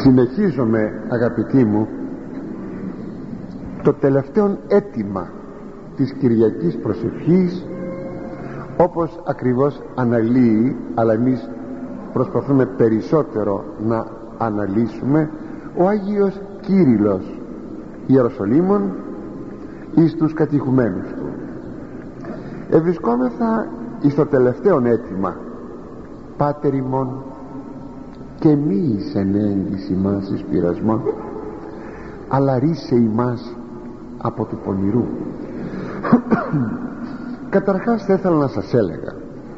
Συνεχίζομαι, αγαπητοί μου, το τελευταίο αίτημα της Κυριακής προσευχής, όπως ακριβώς αναλύει, αλλά εμείς προσπαθούμε περισσότερο να αναλύσουμε, ο Άγιος Κύριλλος Ιεροσολύμων εις τους κατηχουμένους του. Ευρισκόμεθα εις το τελευταίο αίτημα: Πάτερ ημών, και μη εις ενέγγις ημάς εις πειρασμόν, αλλά ρίσε ημάς από του πονηρού. Καταρχάς θα ήθελα να σας έλεγα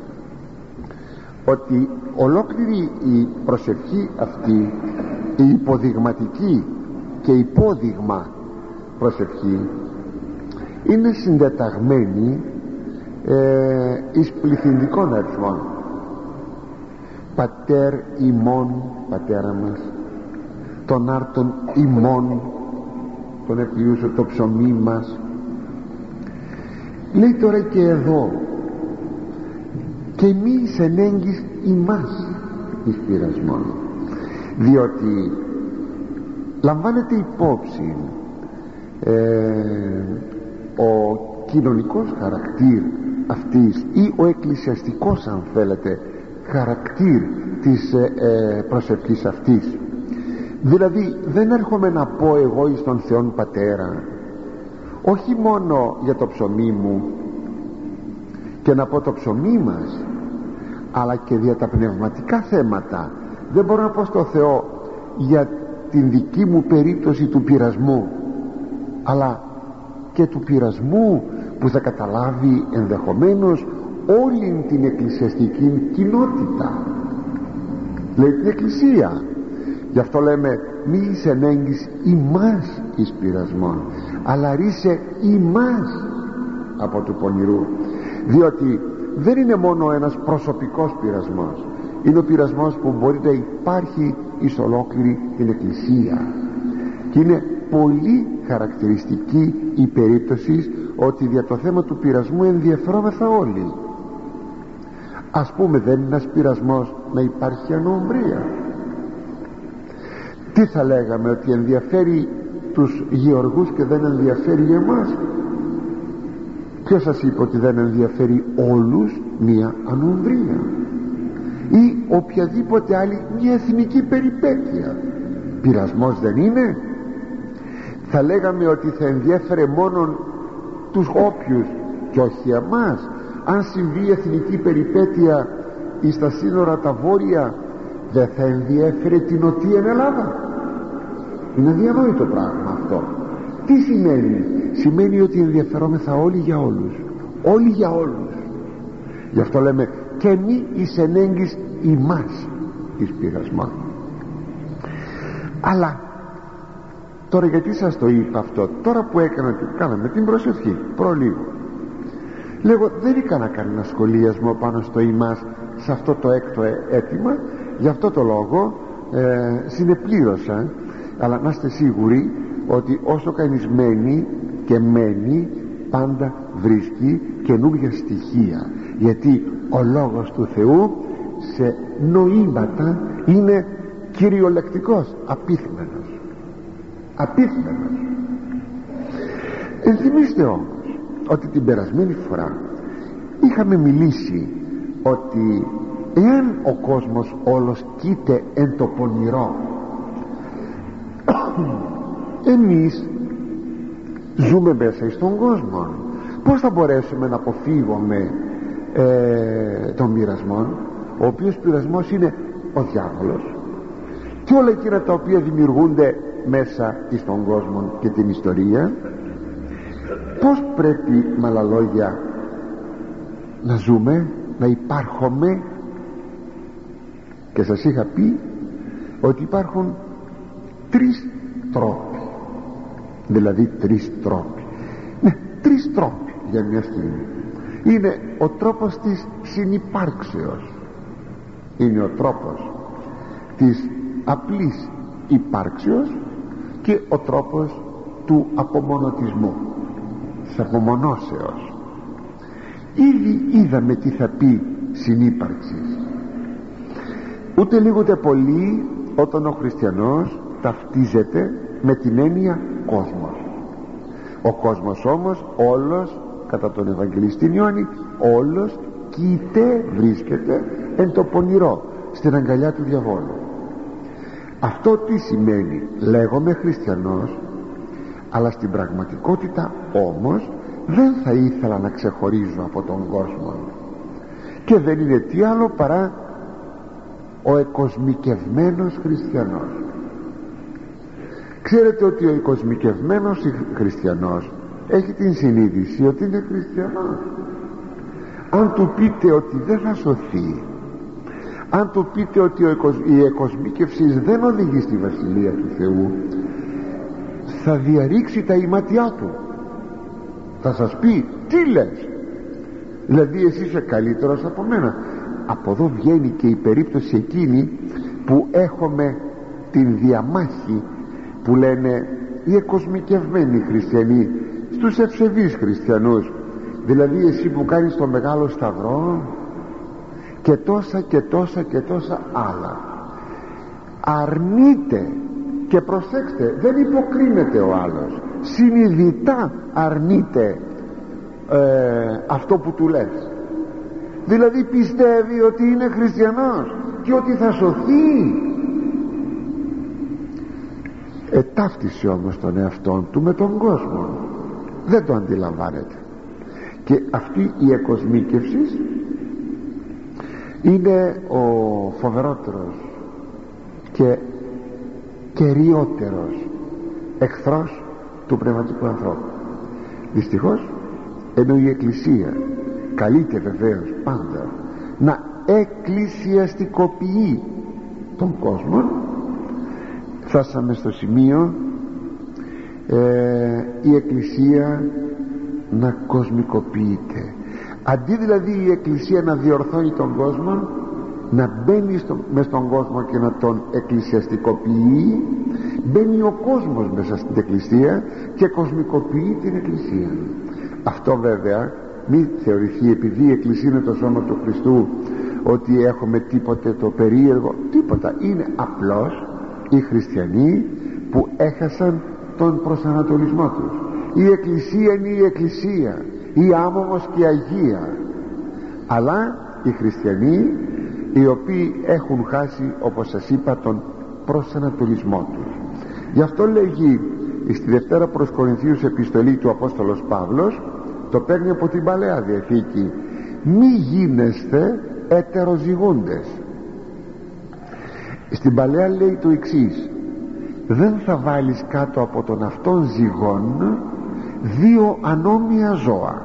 ότι ολόκληρη η προσευχή αυτή, η υποδειγματική και υπόδειγμα προσευχή, είναι συντεταγμένη εις πληθυντικών αριθμών. Πατέρ ημών, πατέρα μας, τον άρτον ημών, τον εκπληρούσε το ψωμί μας. Λέει τώρα και εδώ: και μη εις ενέγγις ημάς εις πειρασμόν, διότι λαμβάνεται υπόψη ο κοινωνικός χαρακτήρ αυτής, ή ο εκκλησιαστικός, αν θέλετε, χαρακτήρ της προσευχής αυτής. Δηλαδή δεν έρχομαι να πω εγώ εις τον Θεόν Πατέρα όχι μόνο για το ψωμί μου και να πω το ψωμί μας, αλλά και για τα πνευματικά θέματα. Δεν μπορώ να πω στο Θεό για την δική μου περίπτωση του πειρασμού, αλλά και του πειρασμού που θα καταλάβει ενδεχομένως όλη την εκκλησιαστική κοινότητα, λέει την Εκκλησία. Γι' αυτό λέμε μη εις ενέγγις ημάς εις πειρασμόν, αλλά ρίσε ημάς από του πονηρού. Διότι δεν είναι μόνο ένας προσωπικός πειρασμός, είναι ο πειρασμός που μπορεί να υπάρχει εις ολόκληρη την Εκκλησία. Και είναι πολύ χαρακτηριστική η περίπτωση ότι για το θέμα του πειρασμού ενδιαφερόμεθα όλοι. Ας πούμε, δεν είναι ένας πειρασμός να υπάρχει ανομβρία? Τι θα λέγαμε, ότι ενδιαφέρει τους γεωργούς και δεν ενδιαφέρει εμάς? Ποιος σας είπε ότι δεν ενδιαφέρει όλους μια ανομβρία ή οποιαδήποτε άλλη μια εθνική περιπέτεια? Πειρασμός δεν είναι? Θα λέγαμε ότι θα ενδιαφέρε μόνον τους όποιους και όχι εμάς? Αν συμβεί εθνική περιπέτεια εις τα σύνορα τα βόρεια, δεν θα ενδιέφερε την νοτία Ελλάδα? Είναι αδιανόητο πράγμα αυτό. Τι σημαίνει? Σημαίνει ότι ενδιαφερόμεθα όλοι για όλους, όλοι για όλους. Γι' αυτό λέμε και μη εις ενέγγις ημάς εις πειρασμόν. Αλλά τώρα γιατί σας το είπα αυτό? Τώρα που κάναμε την προσευχή προλίγου, λέγω δεν έκανα κανένα σχολίασμα πάνω στο ημάς σε αυτό το έκτο αίτημα. Γι' αυτό το λόγο συνεπλήρωσα. Αλλά να είστε σίγουροι ότι όσο κανείς μένει και μένει, πάντα βρίσκει καινούργια στοιχεία, γιατί ο λόγος του Θεού σε νοήματα είναι κυριολεκτικός, απίθμενος. Ενθυμίστε όμως ότι την περασμένη φορά είχαμε μιλήσει ότι εάν ο κόσμος όλος κοίται εν το πονηρό, εμείς ζούμε μέσα στον κόσμο, πώς θα μπορέσουμε να αποφύγουμε τον πειρασμό, ο οποίος πειρασμός είναι ο διάβολος και όλα εκείνα τα οποία δημιουργούνται μέσα στον κόσμο και την ιστορία? Πώς πρέπει, με άλλα λόγια, να ζούμε, να υπάρχουμε? Και σας είχα πει ότι υπάρχουν τρεις τρόποι, δηλαδή τρεις τρόποι, τρεις τρόποι για μια στιγμή. Είναι ο τρόπος της συνυπάρξεως, είναι ο τρόπος της απλής υπάρξεως και ο τρόπος του απομονωτισμού, της απομονώσεως. Ήδη είδαμε τι θα πει συνύπαρξης. Ούτε λίγο ούτε πολύ όταν ο χριστιανός ταυτίζεται με την έννοια κόσμος. Ο κόσμος όμως όλος, κατά τον Ευαγγελιστή Ιωάννη, όλος κοίται, βρίσκεται εν το πονηρό, στην αγκαλιά του διαβόλου. Αυτό τι σημαίνει? Λέγομαι χριστιανός, αλλά στην πραγματικότητα όμως δεν θα ήθελα να ξεχωρίζω από τον κόσμο, και δεν είναι τι άλλο παρά ο εκοσμικευμένος χριστιανός. Ξέρετε ότι ο εκοσμικευμένος χριστιανός έχει την συνείδηση ότι είναι χριστιανός. Αν του πείτε ότι δεν θα σωθεί, αν του πείτε ότι η εκοσμίκευση δεν οδηγεί στη Βασιλεία του Θεού, θα διαρρήξει τα ηματιά του, θα σας πει τι λες, δηλαδή εσύ είσαι καλύτερος από μένα. Από εδώ βγαίνει και η περίπτωση εκείνη που έχουμε την διαμάχη που λένε οι εκοσμικευμένοι χριστιανοί στους ευσεβείς χριστιανούς, δηλαδή εσύ που κάνεις το μεγάλο σταυρό και τόσα και τόσα και τόσα άλλα. Αρνείται, και προσέξτε, δεν υποκρίνεται ο άλλος, συνειδητά αρνείται αυτό που του λες. Δηλαδή πιστεύει ότι είναι χριστιανός και ότι θα σωθεί. Ταύτισε όμως τον εαυτόν του με τον κόσμο, δεν το αντιλαμβάνεται. Και αυτή η εκοσμίκευση είναι ο φοβερότερος και κεριότερος εχθρός του πνευματικού ανθρώπου. Δυστυχώς, ενώ η Εκκλησία καλείται βεβαίως πάντα να εκκλησιαστικοποιεί τον κόσμο, φτάσαμε στο σημείο η Εκκλησία να κοσμικοποιείται. Αντί δηλαδή η Εκκλησία να διορθώνει τον κόσμο, να μπαίνει μες στον κόσμο και να τον εκκλησιαστικοποιεί, μπαίνει ο κόσμος μέσα στην Εκκλησία και κοσμικοποιεί την Εκκλησία. Αυτό βέβαια μην θεωρηθεί, επειδή η Εκκλησία είναι το σώμα του Χριστού, ότι έχουμε τίποτε το περίεργο, τίποτα. Είναι απλώς οι χριστιανοί που έχασαν τον προσανατολισμό τους. Η Εκκλησία είναι η Εκκλησία, η άμωμος και η Αγία, αλλά οι χριστιανοί οι οποίοι έχουν χάσει, όπως σας είπα, τον προσανατολισμό τους. Γι' αυτό λέγει στη Δευτέρα προς Κορινθίους επιστολή του Απόστολος Παύλος, το παίρνει από την Παλαιά Διαθήκη, μη γίνεστε ετεροζυγούντες. Στην Παλαιά λέει το εξής: δεν θα βάλεις κάτω από τον αυτόν ζυγόν δύο ανώμια ζώα.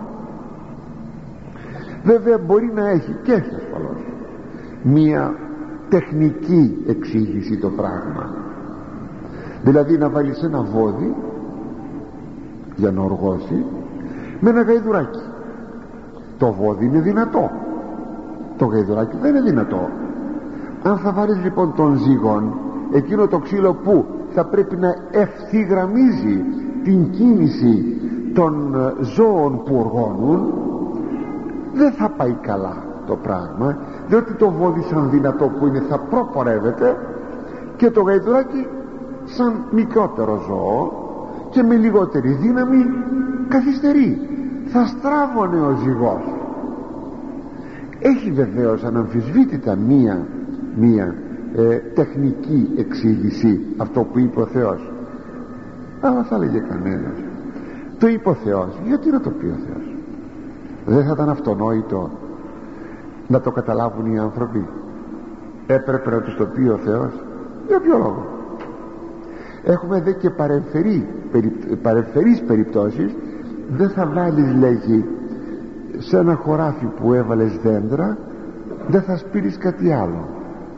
Βέβαια μπορεί να έχει, και έχει ασφαλώς, μία τεχνική εξήγηση το πράγμα. Δηλαδή να βάλεις ένα βόδι για να οργώσει με ένα γαϊδουράκι. Το βόδι είναι δυνατό, το γαϊδουράκι δεν είναι δυνατό. Αν θα βάλεις λοιπόν τον ζυγόν, εκείνο το ξύλο που θα πρέπει να ευθυγραμμίζει την κίνηση των ζώων που οργώνουν, δεν θα πάει καλά το πράγμα, διότι το βόδι σαν δυνατό που είναι θα προπορεύεται και το γαϊδουράκι σαν μικρότερο ζώο και με λιγότερη δύναμη καθυστερεί, θα στράβωνε ο ζυγός. Έχει βεβαίως αναμφισβήτητα μία τεχνική εξήγηση αυτό που είπε ο Θεός, αλλά θα έλεγε κανένας, το είπε ο Θεός, γιατί να το πει ο Θεός? Δεν θα ήταν αυτονόητο να το καταλάβουν οι άνθρωποι? Έπρεπε να τους το πει ο Θεός. Για ποιο λόγο? Έχουμε δε και παρεμφερείς περιπτώσεις. Δεν θα βάλεις, λέγει, σε ένα χωράφι που έβαλες δέντρα, δεν θα σπείρεις κάτι άλλο.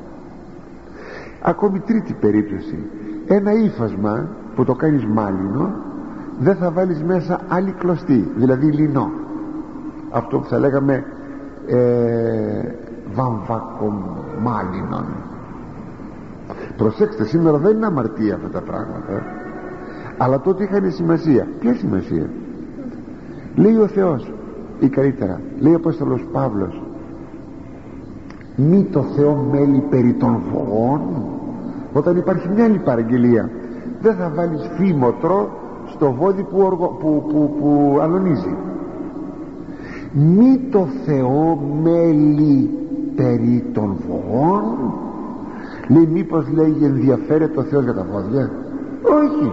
Ακόμη τρίτη περίπτωση, ένα ύφασμα που το κάνεις μάλινο, δεν θα βάλεις μέσα άλλη κλωστή, δηλαδή λινό, αυτό που θα λέγαμε βαμβακομάλινον. Προσέξτε, σήμερα δεν είναι αμαρτία αυτά τα πράγματα, αλλά τότε είχαν σημασία. Ποια σημασία? Λέει ο Θεός, ή καλύτερα λέει ο Απόστολος Παύλος, μη το Θεό μέλει περί των βογών, Όταν υπάρχει μια άλλη παραγγελία, δεν θα βάλεις φήμοτρο στο βόδι που αλωνίζει. Μη το Θεό μέλει περί των βογών. Λέει, μήπως λέει ενδιαφέρεται ο Θεός για τα βόδια? Όχι.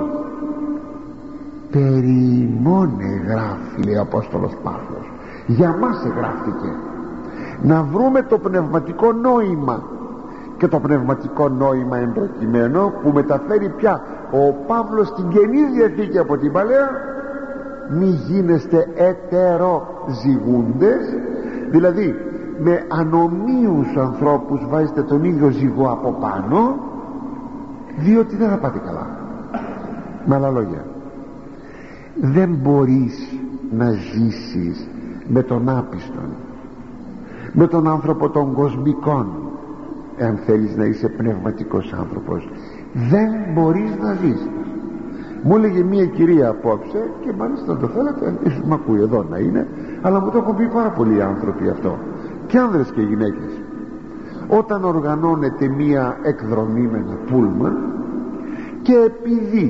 Περί μόνε γράφει, λέει ο Απόστολος Παύλος. Για μας εγγράφηκε. Να βρούμε το πνευματικό νόημα, και το πνευματικό νόημα εμπροκειμένο που μεταφέρει πια ο Παύλος στην Καινή Διαθήκη από την Παλαιά. Μη γίνεστε ετεροζυγούντες, δηλαδή με ανομίους ανθρώπους βάζετε τον ίδιο ζυγό από πάνω, διότι δεν θα πάτε καλά. Με άλλα λόγια, δεν μπορείς να ζήσεις με τον άπιστον, με τον άνθρωπο των κοσμικών, εάν θέλεις να είσαι πνευματικός άνθρωπος. Δεν μπορείς να ζήσεις. Μου έλεγε μία κυρία απόψε, και μάλιστα το θέλετε, ίσως μ' ακούει εδώ να είναι, αλλά μου το έχουν πει πάρα πολλοί άνθρωποι αυτό, και άνδρες και γυναίκες. Όταν οργανώνεται μία εκδρομή με ένα πούλμαν, και επειδή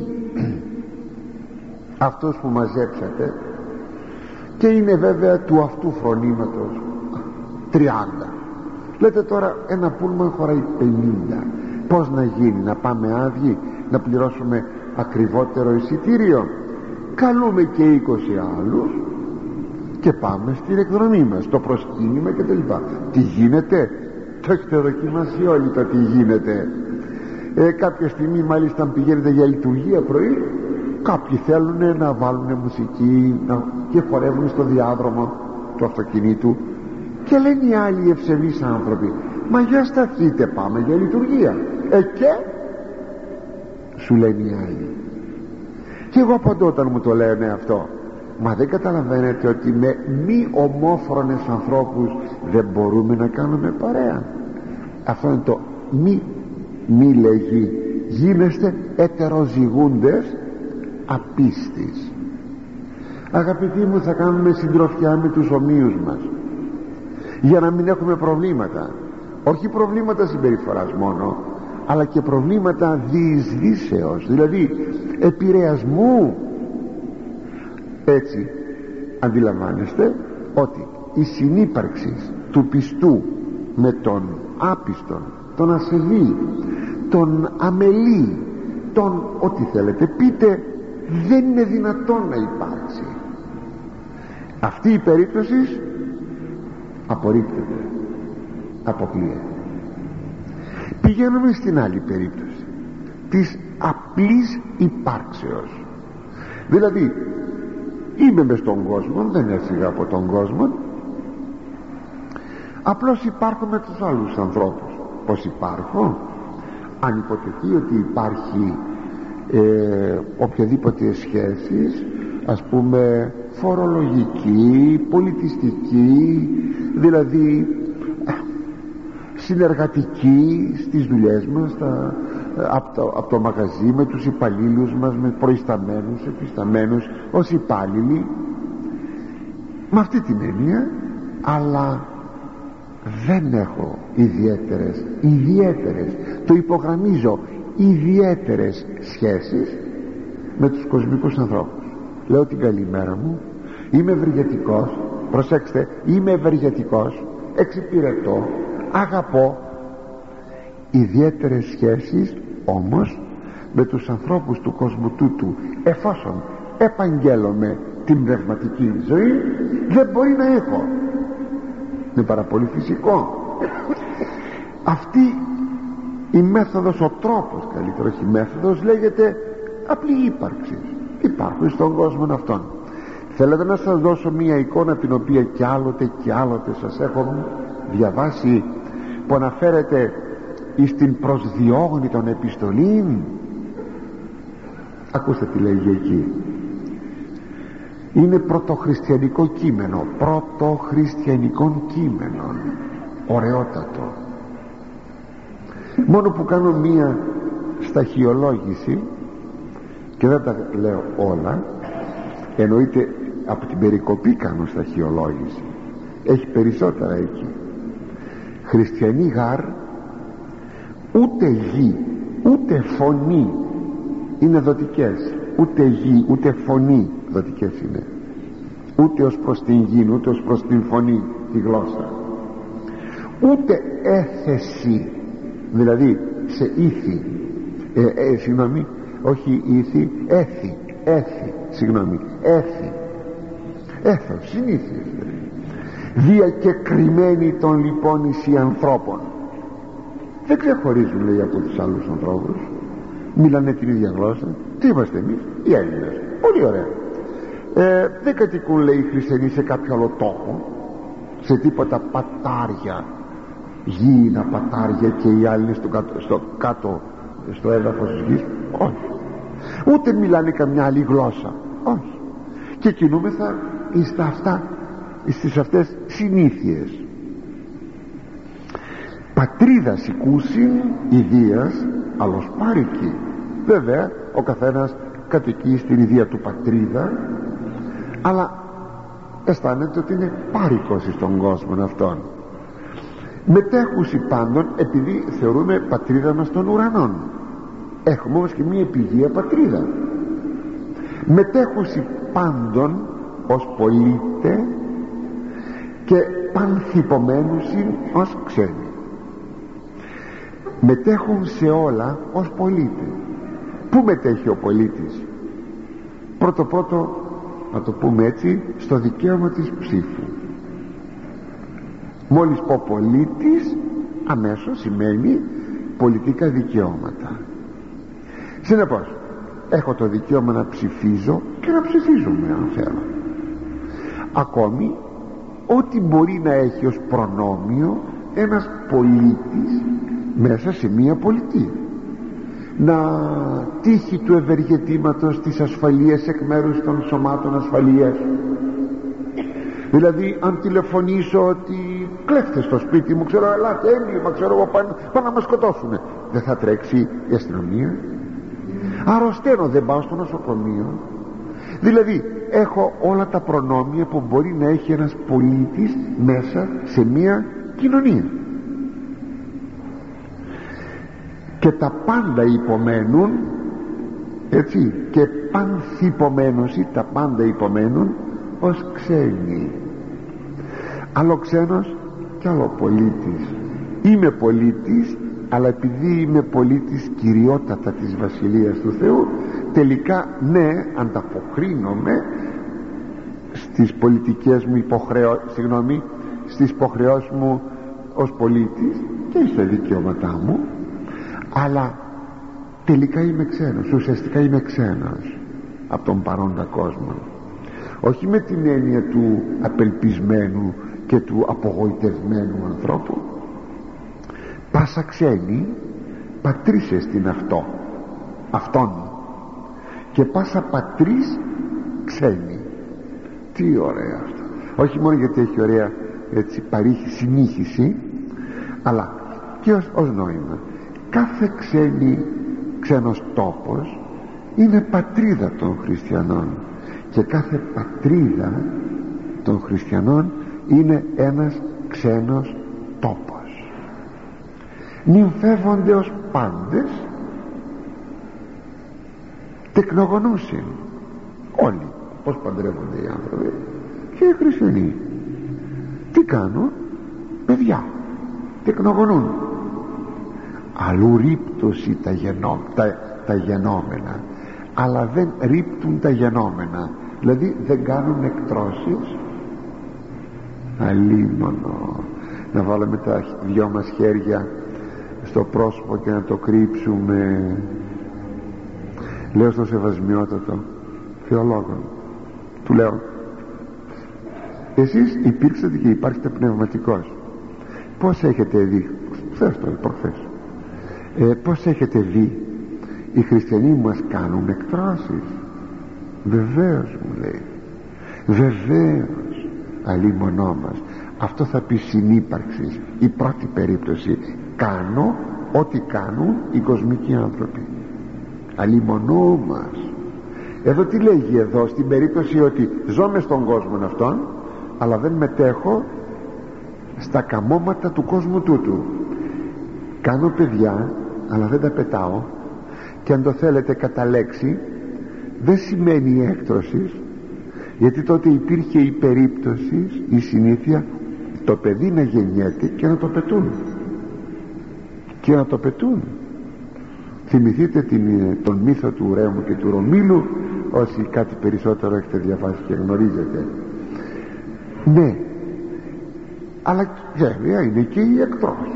αυτός που μαζέψατε, και είναι βέβαια του αυτού φρονήματος 30, λέτε τώρα ένα πούλμαν χωράει 50, πως να γίνει? Να πάμε άδειοι, να πληρώσουμε ακριβότερο εισιτήριο? Καλούμε και 20 άλλους και πάμε στην εκδρομή μας, το προσκύνημα και τα λοιπά. Τι γίνεται? Το έχετε δοκιμάσει όλοι το τι γίνεται. Κάποια στιγμή μάλιστα πηγαίνετε για λειτουργία πρωί, κάποιοι θέλουν να βάλουν μουσική και χορεύουν στο διάδρομο του αυτοκινήτου, και λένε οι άλλοι ευσεβείς άνθρωποι, μα για σταθείτε, πάμε για λειτουργία. Και σου λένε οι άλλοι. Και εγώ απαντώ όταν μου το λένε αυτό, μα δεν καταλαβαίνετε ότι με μη ομόφρονες ανθρώπους δεν μπορούμε να κάνουμε παρέα? Αυτό είναι το μη λέγει. Γίνεστε ετεροζυγούντες απίστης. Αγαπητοί μου, θα κάνουμε συντροφιά με τους ομοίους μας, για να μην έχουμε προβλήματα. Όχι προβλήματα συμπεριφοράς μόνο, αλλά και προβλήματα διεισδύσεως, δηλαδή επηρεασμού. Έτσι αντιλαμβάνεστε ότι η συνύπαρξη του πιστού με τον άπιστον, τον ασεβή, τον αμελή, τον ό,τι θέλετε πείτε, δεν είναι δυνατόν να υπάρξει. Αυτή η περίπτωση απορρίπτεται, αποκλείεται. Πηγαίνουμε στην άλλη περίπτωση της απλής υπάρξεως. Δηλαδή είμαι μες στον κόσμο, δεν έφυγα από τον κόσμο, απλώς υπάρχω με τους άλλους ανθρώπους. Πως υπάρχω? Αν υποτεθεί ότι υπάρχει οποιαδήποτε σχέσεις, ας πούμε φορολογική, πολιτιστική, δηλαδή συνεργατική στις δουλειές μας, από το μαγαζί, με τους υπαλλήλους μας, με προϊσταμένους, επισταμένους ως υπάλληλοι, με αυτή την έννοια. Αλλά δεν έχω ιδιαίτερες, το υπογραμμίζω, ιδιαίτερες σχέσεις με τους κοσμικούς ανθρώπους. Λέω την καλημέρα μου, είμαι ευεργετικός, προσέξτε, είμαι ευεργετικός, εξυπηρετώ, αγαπώ. Ιδιαίτερες σχέσεις όμως με τους ανθρώπους του κόσμου τούτου, εφόσον επαγγέλλομαι την πνευματική ζωή, δεν μπορεί να έχω. Είναι πάρα πολύ φυσικό. Αυτή η μέθοδος, ο τρόπος καλύτερο, όχι μέθοδος, λέγεται απλή ύπαρξη. Υπάρχουν στον κόσμο αυτόν. Θέλετε να σας δώσω μία εικόνα, την οποία κι άλλοτε σας έχω διαβάσει, που αναφέρεται στην προσδιόγνη των επιστολήν? Ακούστε τι λέγει εκεί. Είναι πρωτοχριστιανικό κείμενο, πρωτοχριστιανικών κείμενων, ωραιότατο. Μόνο που κάνω μία σταχυολόγηση, και δεν τα λέω όλα, εννοείται από την περικοπή κάνω σταχυολόγηση, έχει περισσότερα εκεί. Χριστιανοί γάρ ούτε γη ούτε φωνή είναι δοτικές, ούτε γη ούτε φωνή δοτικές είναι, ούτε ως προς την γη ούτε ως προς την φωνή, τη γλώσσα, ούτε έθεση, δηλαδή σε ήθη, συγγνώμη, όχι ήθη, έθη, συγγνώμη, έθος, συνήθειες, διακεκριμένοι των λοιπόν εις ανθρώπων. Δεν ξεχωρίζουν, λέει, από τους άλλους ανθρώπους, μιλάνε την ίδια γλώσσα. Τι είμαστε εμείς, οι Έλληνες, πολύ ωραία. Δεν κατοικούν, λέει, οι χριστιανοί σε κάποιο άλλο τόπο, σε τίποτα πατάρια, γήινα πατάρια, και οι άλλοι στο έδαφος της γης, όχι. Ούτε μιλάνε καμιά άλλη γλώσσα, όχι. Και κινούμεθα στις αυτές συνήθειες. Πατρίδας οικούσιν ιδίας άλλος πάρικη. Βέβαια ο καθένας κατοικεί στην ιδία του πατρίδα, αλλά αισθάνεται ότι είναι πάρικος στον κόσμο αυτόν. Μετέχουσι πάντων, επειδή θεωρούμε πατρίδα μας των ουρανών, έχουμε όμως και μία επιγεία πατρίδα. Μετέχουσι πάντων ως πολίτε και πανθυπομένουσιν ως ξένοι. Μετέχουν σε όλα ως πολίτε. Πού μετέχει ο πολίτης? Πρώτο, να το πούμε έτσι, στο δικαίωμα της ψήφου. Μόλις πω πολίτης, αμέσως σημαίνει πολιτικά δικαιώματα. Συνεπώς έχω το δικαίωμα να ψηφίζω και να ψηφίζομαι αν θέλω. Ακόμη ό,τι μπορεί να έχει ως προνόμιο ένας πολίτης μέσα σε μία πολιτεία, να τύχει του ευεργετήματος της ασφαλείας εκ μέρους των σωμάτων ασφαλείας. Δηλαδή αν τηλεφωνήσω ότι κλέφτες στο σπίτι μου, ξέρω, ελάτε, έγκλημα, ξέρω εγώ, πάνε να με σκοτώσουν, δεν θα τρέξει η αστυνομία? Αρρωσταίνω, δεν πάω στο νοσοκομείο? Δηλαδή έχω όλα τα προνόμια που μπορεί να έχει ένας πολίτης μέσα σε μία κοινωνία, και τα πάντα υπομένουν, έτσι, και πανθυπομένωση, τα πάντα υπομένουν ως ξένοι. Άλλο ξένος και άλλο πολίτης. Είμαι πολίτης, αλλά επειδή είμαι πολίτης κυριότατα της Βασιλείας του Θεού, τελικά ναι, ανταποκρίνομαι στις πολιτικές μου στις υποχρεώσεις μου ως πολίτης και στα δικαιώματά μου, αλλά τελικά είμαι ξένος, ουσιαστικά είμαι ξένος από τον παρόντα κόσμο. Όχι με την έννοια του απελπισμένου και του απογοητευμένου ανθρώπου. Πάσα ξένη πατρίσε στην αυτόν, και πάσα πατρίς ξένη. Τι ωραία αυτό! Όχι μόνο γιατί έχει ωραία, έτσι, παρήχη συνήχηση, αλλά και ως νόημα. Κάθε ξένος τόπος είναι πατρίδα των χριστιανών, και κάθε πατρίδα των χριστιανών είναι ένας ξένος τόπος. Νυμφεύονται ως πάντες, τεκνογονούσιν. Όλοι πως παντρεύονται οι άνθρωποι, και οι χριστιανοί τι κάνουν? Παιδιά τεκνογονούν. Αλλού ρίπτωση τα γενόμενα, αλλά δεν ρίπτουν τα γενόμενα, δηλαδή δεν κάνουν εκτρώσεις. Αλίμονο να βάλουμε τα δυο μας χέρια στο πρόσωπο και να το κρύψουμε. Λέω στο σεβασμιότατο θεολόγο, του λέω, εσείς υπήρξατε και υπάρχετε πνευματικός, πως έχετε δει, προχθές, πως έχετε δει οι χριστιανοί μας κάνουν εκτρώσεις? Βεβαίως, μου λέει, βεβαίως, αλίμονό μας. Αυτό θα πει συνύπαρξης. Η πρώτη περίπτωση, κάνω ό,τι κάνουν οι κοσμικοί άνθρωποι. Αλίμονό μας. Εδώ τι λέγει εδώ, στην περίπτωση ότι ζω μες στον κόσμο αυτόν, αλλά δεν μετέχω στα καμώματα του κόσμου τούτου. Κάνω παιδιά, αλλά δεν τα πετάω, και αν το θέλετε κατά λέξη, δεν σημαίνει έκτρωση, γιατί τότε υπήρχε η περίπτωση, η συνήθεια το παιδί να γεννιέται και να το πετούν. Θυμηθείτε τον μύθο του Ρέμου και του Ρωμήλου, όσοι κάτι περισσότερο έχετε διαβάσει και γνωρίζετε. Ναι, αλλά βέβαια είναι και οι εκτρώσεις.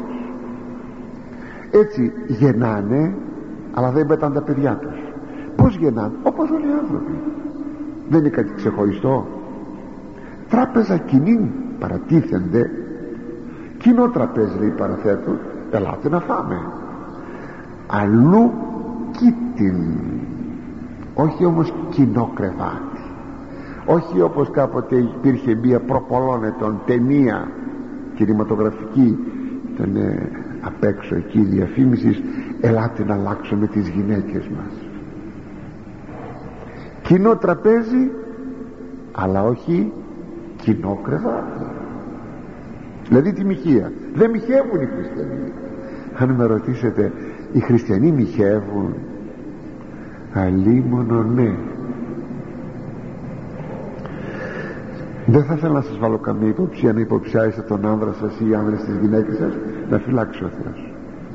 Έτσι γεννάνε, αλλά δεν πετάνε τα παιδιά τους. Πώς γεννάνε? Όπως όλοι οι άνθρωποι. Δεν είναι κάτι ξεχωριστό. Τράπεζα κοινή παρατίθενται, κοινό τραπέζι λέει παραθέτω, ελάτε να φάμε. Αλλού κήτην, όχι όμως κοινό κρεβάτι, όχι όπως κάποτε υπήρχε μία προπολώνετον ταινία κινηματογραφική, ήταν απ' έξω εκεί η διαφήμιση, ελάτε να αλλάξουμε τις γυναίκες μας. Κοινό τραπέζι, αλλά όχι κοινό κρεβάτι. Δηλαδή τη μοιχεία. Δεν μοιχεύουν οι χριστιανοί. Αν με ρωτήσετε, οι χριστιανοί μοιχεύουν? Αλίμονο ναι. Δεν θα ήθελα να σας βάλω καμία υποψία, να υποψιάζετε τον άνδρα σας ή οι άνδρες της γυναίκας σας, να φυλάξει ο Θεός.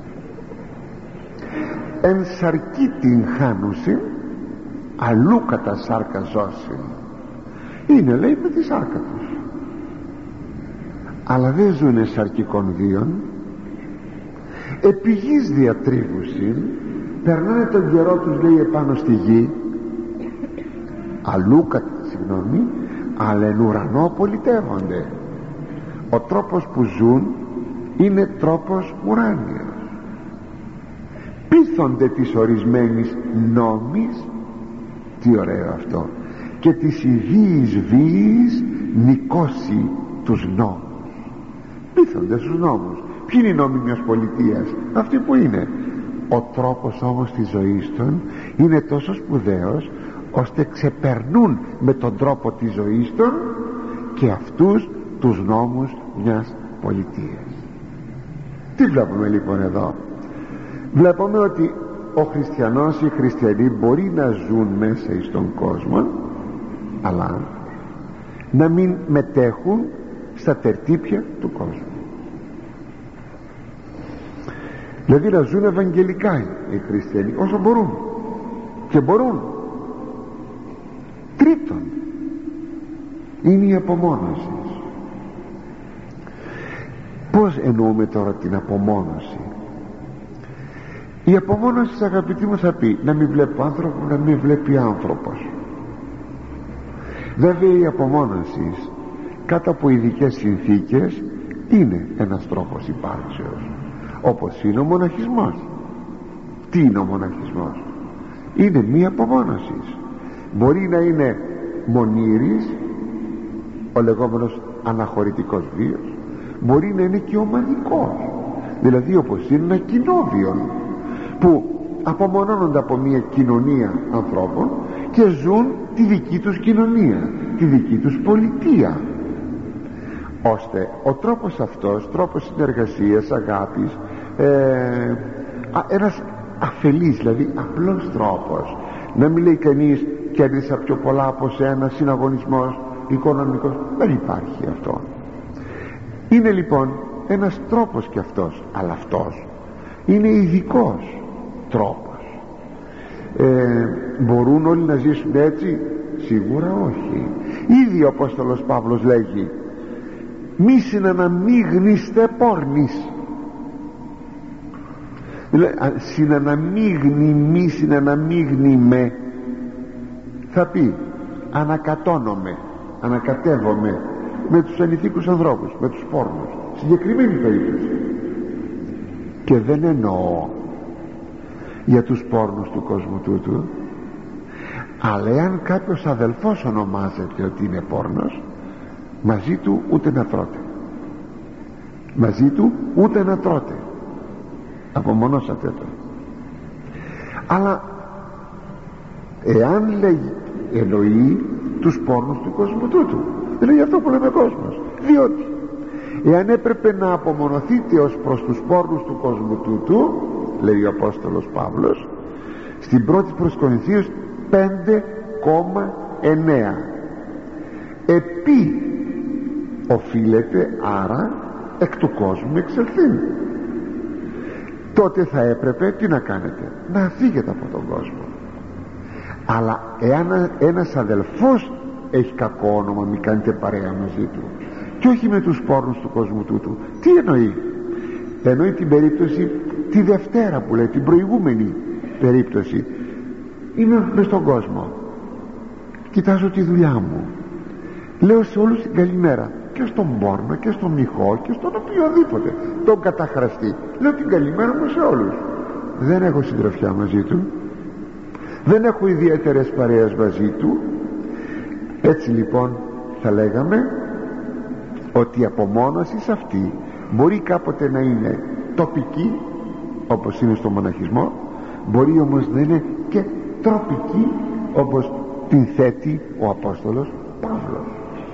Εν σαρκή την χάνουσιν, αλλού κατά σάρκα ζώσιν. Είναι λέει με τη σάρκα τους, αλλά δεν ζουνε σαρκικών βίων. Επί γης διατρίβουσιν, περνάνε τον καιρό τους λέει επάνω στη γη, αλλού αλλά εν ουρανό πολιτεύονται. Ο τρόπος που ζουν είναι τρόπος ουράνιος. Πείθονται της ορισμένης νόμης, τι ωραίο αυτό, και της ιδίης βίης νικώσει τους νόμους. Πείθονται στους νόμους. Ποιοι είναι οι νόμοι μιας πολιτείας? Αυτοί που είναι. Ο τρόπος όμως της ζωής των είναι τόσο σπουδαίος, ώστε ξεπερνούν με τον τρόπο της ζωής των και αυτούς τους νόμους μιας πολιτείας. Τι βλέπουμε λοιπόν εδώ? Βλέπουμε ότι ο χριστιανός ή οι χριστιανοί μπορεί να ζουν μέσα στον κόσμο, αλλά να μην μετέχουν στα τερτύπια του κόσμου. Δηλαδή να ζουν ευαγγελικά οι χριστιανοί όσο μπορούν, και μπορούν. Τρίτον, είναι η απομόνωση. Πώς εννοούμε τώρα την απομόνωση? Η απομόνωση, αγαπητοί μου, θα πει να μην βλέπω άνθρωπο, να μην βλέπει άνθρωπος. Βέβαια η απομόνωση κάτω από ειδικές συνθήκες είναι ένας τρόπος υπάρξεως, όπως είναι ο μοναχισμός. Τι είναι ο μοναχισμός? Είναι μία απομόνωση. Μπορεί να είναι μονήρης, ο λεγόμενος αναχωρητικός βίος, μπορεί να είναι και ομαδικός, δηλαδή όπως είναι ένα κοινόβιον που απομονώνονται από μια κοινωνία ανθρώπων και ζουν τη δική τους κοινωνία, τη δική τους πολιτεία, ώστε ο τρόπος αυτός, τρόπος συνεργασίας, αγάπης, ένας αφελής, δηλαδή απλός τρόπος, να μην λέει κανείς κέρδισα πιο πολλά από σένα, συναγωνισμός οικονομικός, δεν υπάρχει αυτό. Είναι λοιπόν ένας τρόπος και αυτός, αλλά αυτός είναι ειδικός τρόπος. Μπορούν όλοι να ζήσουν έτσι? Σίγουρα όχι. Ήδη ο Απόστολος Παύλος λέγει μη συναναμίγνιστε πόρνης. Συναναμίγνει, μη συναναμίγνει με, θα πει ανακατώνομαι, ανακατεύομαι με τους ανηθίκους ανθρώπους, με τους πόρνους, συγκεκριμένη περίπτωση. Και δεν εννοώ για τους πόρνους του κόσμου τούτου, αλλά εάν κάποιος αδελφός ονομάζεται ότι είναι πόρνος, μαζί του ούτε να τρώτε, μαζί του ούτε να τρώτε, απομονώσατε το. Αλλά εάν λέει, εννοεί τους πόρνους του κόσμου τούτου, δεν λέει αυτό που λέμε κόσμος, διότι εάν έπρεπε να απομονωθείτε ως προς τους πόρνους του κόσμου τούτου, λέει ο Απόστολος Παύλος, στην πρώτη προς Κορινθίους 5,9. Επί οφείλεται άρα εκ του κόσμου εξελθήν. Τότε θα έπρεπε τι να κάνετε? Να φύγετε από τον κόσμο. Αλλά εάν ένας αδελφός έχει κακό όνομα, μη κάνετε παρέα μαζί του, και όχι με τους πόρνους του κόσμου τούτου. Τι εννοεί? Εννοεί την περίπτωση τη Δευτέρα που λέει, την προηγούμενη περίπτωση. Είμαι μες στον κόσμο, κοιτάζω τη δουλειά μου, λέω σε όλους την καλημέρα, και στον πόρνο και στον μοιχό και στον οποιοδήποτε τον καταχραστή, λέω την καλημέρα μου σε όλους. Δεν έχω συντροφιά μαζί του, δεν έχω ιδιαίτερες παρέες μαζί του. Έτσι λοιπόν θα λέγαμε ότι η απομόνωση σε αυτή μπορεί κάποτε να είναι τοπική, όπως είναι στο μοναχισμό, μπορεί όμως να είναι και τροπική, όπως την θέτει ο Απόστολος Παύλος.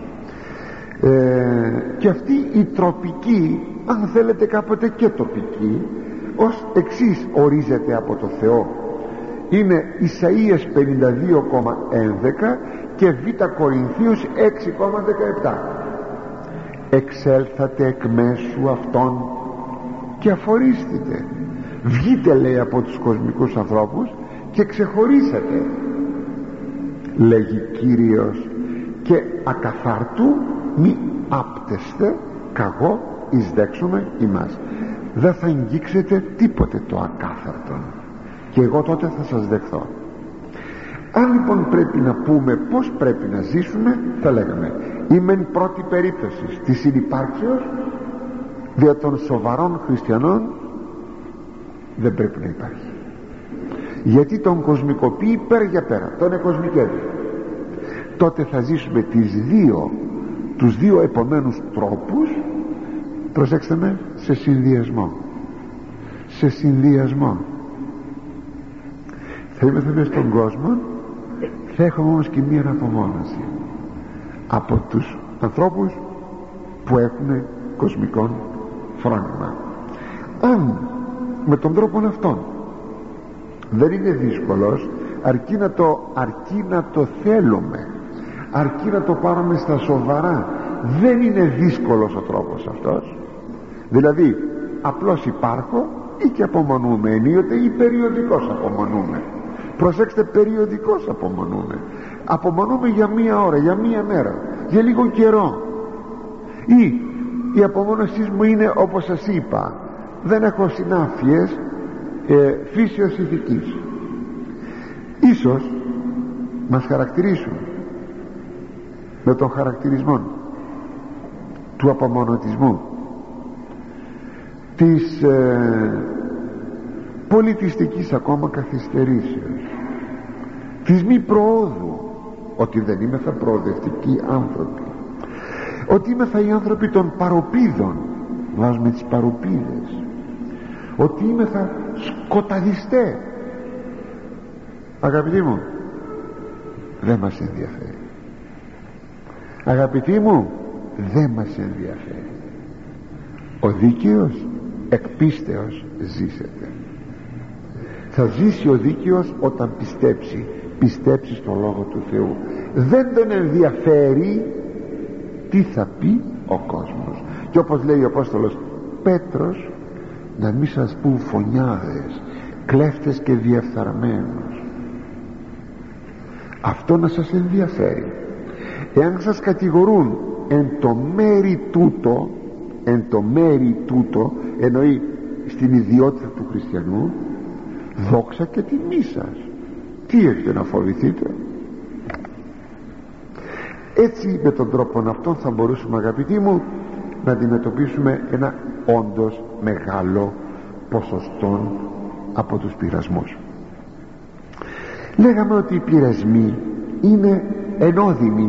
Και αυτή η τροπική, αν θέλετε κάποτε και τοπική, ως εξής ορίζεται από το Θεό. Είναι Ισαΐας 52,11 και Β Κορινθίους 6,17. Εξέλθατε εκ μέσου αυτών και αφορίστητε. Βγείτε, λέει, από τους κοσμικούς ανθρώπους και ξεχωρίσατε, λέγει Κύριος, και ακαθάρτου μη άπτεστε καγώ εισδέξουμε ημάς. Δεν θα αγγίξετε τίποτε το ακάθαρτο και εγώ τότε θα σας δεχθώ. Αν λοιπόν πρέπει να πούμε πως πρέπει να ζήσουμε, θα λέγαμε ήμεν πρώτη περίπτωση της συνυπάρξεως δια των σοβαρών χριστιανών δεν πρέπει να υπάρχει, γιατί τον κοσμικοποιεί πέρα για πέρα, τον εκοσμικεύει. Τότε θα ζήσουμε τους δύο επομένους τρόπους, προσέξτε με, σε συνδυασμό. Θα είμαστε μες στον κόσμο, θα έχουμε όμως και μία απομόνωση από τους ανθρώπους που έχουν κοσμικό φράγμα. Αν με τον τρόπο αυτόν δεν είναι δύσκολος, αρκεί να το θέλουμε, αρκεί να το πάρουμε στα σοβαρά. Δεν είναι δύσκολος ο τρόπος αυτός, δηλαδή απλώς υπάρχω ή και απομονούμε ενίοτε ή περιοδικώς απομονούμε. Προσέξτε, περιοδικώς απομονούμε για μία ώρα, για μία μέρα, για λίγο καιρό. Ή η απομόνωσή μου είναι όπως σας είπα, δεν έχω συνάφειες φύσεως ηθικής. Ίσως μας χαρακτηρίσουν με τον χαρακτηρισμό του απομονωτισμού, της πολιτιστικής ακόμα καθυστερήσεως, της μη προόδου, ότι δεν είμεθα προοδευτικοί άνθρωποι, ότι είμεθα οι άνθρωποι των παροπίδων, βάζουμε τις παροπίδες, ότι είμεθα σκοταδιστέ. Αγαπητοί μου, δεν μας ενδιαφέρει. Αγαπητοί μου, δεν μας ενδιαφέρει. Ο δίκαιος εκ πίστεως ζήσεται. Θα ζήσει ο δίκαιος όταν πιστέψει στο Λόγο του Θεού. Δεν τον ενδιαφέρει τι θα πει ο κόσμος. Και όπως λέει ο Απόστολος Πέτρος, να μην σας πούν φωνιάδες, κλέφτες και διεφθαρμένους. Αυτό να σας ενδιαφέρει. Εάν σας κατηγορούν εν το μέρη τούτο, εννοεί στην ιδιότητα του χριστιανού, δόξα και τιμή σας. Τι έχετε να φοβηθείτε? Έτσι με τον τρόπο αυτόν θα μπορούσαμε, αγαπητοί μου, να αντιμετωπίσουμε ένα όντως μεγάλο ποσοστό από τους πειρασμούς. Λέγαμε ότι οι πειρασμοί είναι ενώδυνοι,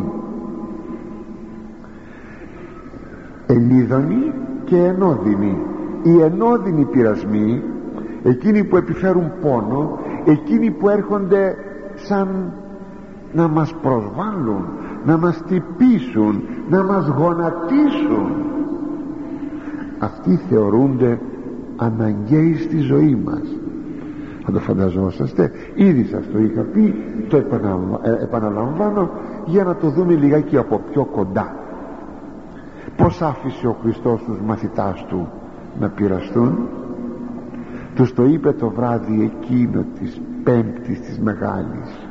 ενίδωνοι και ενώδυνοι. Οι ενώδυνοι πειρασμοί, εκείνοι που επιφέρουν πόνο, εκείνοι που έρχονται σαν να μας προσβάλλουν, να μας τυπήσουν, να μας γονατίσουν, αυτοί θεωρούνται αναγκαίοι στη ζωή μας. Θα το φανταζόσαστε? Ήδη σας το είχα πει, το επαναλαμβάνω για να το δούμε λιγάκι από πιο κοντά. Πώς άφησε ο Χριστός τους μαθητάς του να πειραστούν? Τους το είπε το βράδυ εκείνο της Πέμπτης της Μεγάλης: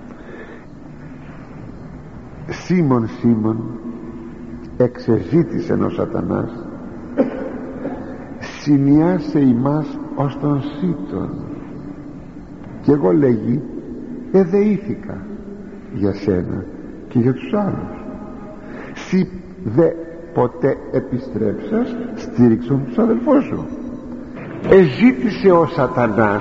Σίμων, Σίμων, εξεζήτησεν ο Σατανάς, συνιάσε ημάς ως τον σύτον. Και εγώ, λέγει, εδεήθηκα για σένα και για τους άλλους. Συ δε ποτέ επιστρέψας στήριξον τους αδελφούς σου. Εζήτησε ο Σατανάς,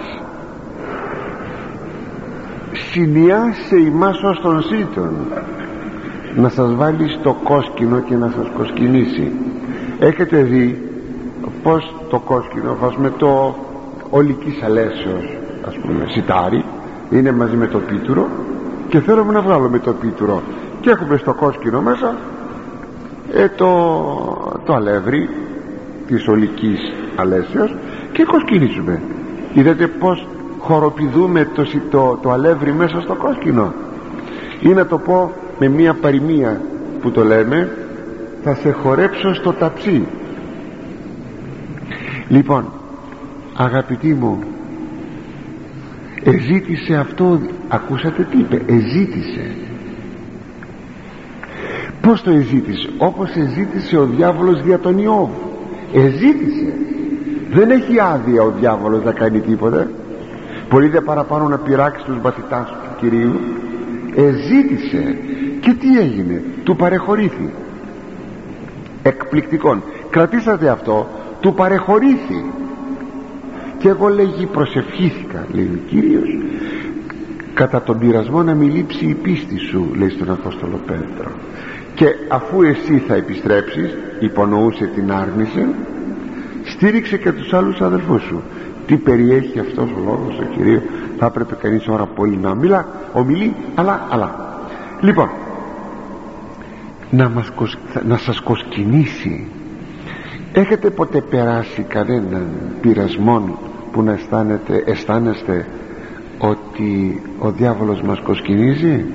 συνιάσε ημάς ως τον σύτον, να σας βάλει στο κόσκινο και να σας κοσκινήσει. Έχετε δει πως το κόσκινο, με το ολικής αλέσεως, ας πούμε, σιτάρι, είναι μαζί με το πίτουρο, και θέλουμε να βγάλουμε το πίτουρο και έχουμε στο κόσκινο μέσα το αλεύρι της ολικής αλέσεως και κοσκινίζουμε. Είδατε πως χοροπηδούμε το αλεύρι μέσα στο κόσκινο? Ή να το πω με μία παροιμία που το λέμε, θα σε χορέψω στο ταψί. Λοιπόν, αγαπητοί μου, εζήτησε αυτό. Ακούσατε τι είπε? Εζήτησε. Πως το εζήτησε? Όπως εζήτησε ο διάβολος για τον Ιώβ. Εζήτησε. Δεν έχει άδεια ο διάβολος να κάνει τίποτα. Πολύ δε παραπάνω να πειράξει τους μαθητάς του Κυρίου. Εζήτησε. Και τι έγινε? Του παρεχωρήθη. Εκπληκτικόν. Κρατήσατε αυτό. Του παρεχωρήθη. Και εγώ, λέγει, προσευχήθηκα, λέει ο Κύριος, κατά τον πειρασμό να μην λείψει η πίστη σου, λέει στον Απόστολο Πέτρο, και αφού εσύ θα επιστρέψεις, υπονοούσε την άρνηση, στήριξε και τους άλλους αδελφούς σου. Τι περιέχει αυτός ο λόγος του Κυρίου? Θα έπρεπε κανείς ώρα πολύ να ομιλεί, αλλά λοιπόν, να σας κοσκινήσει. Έχετε ποτέ περάσει κανέναν πειρασμό που να αισθάνεστε ότι ο διάβολος μας κοσκινίζει?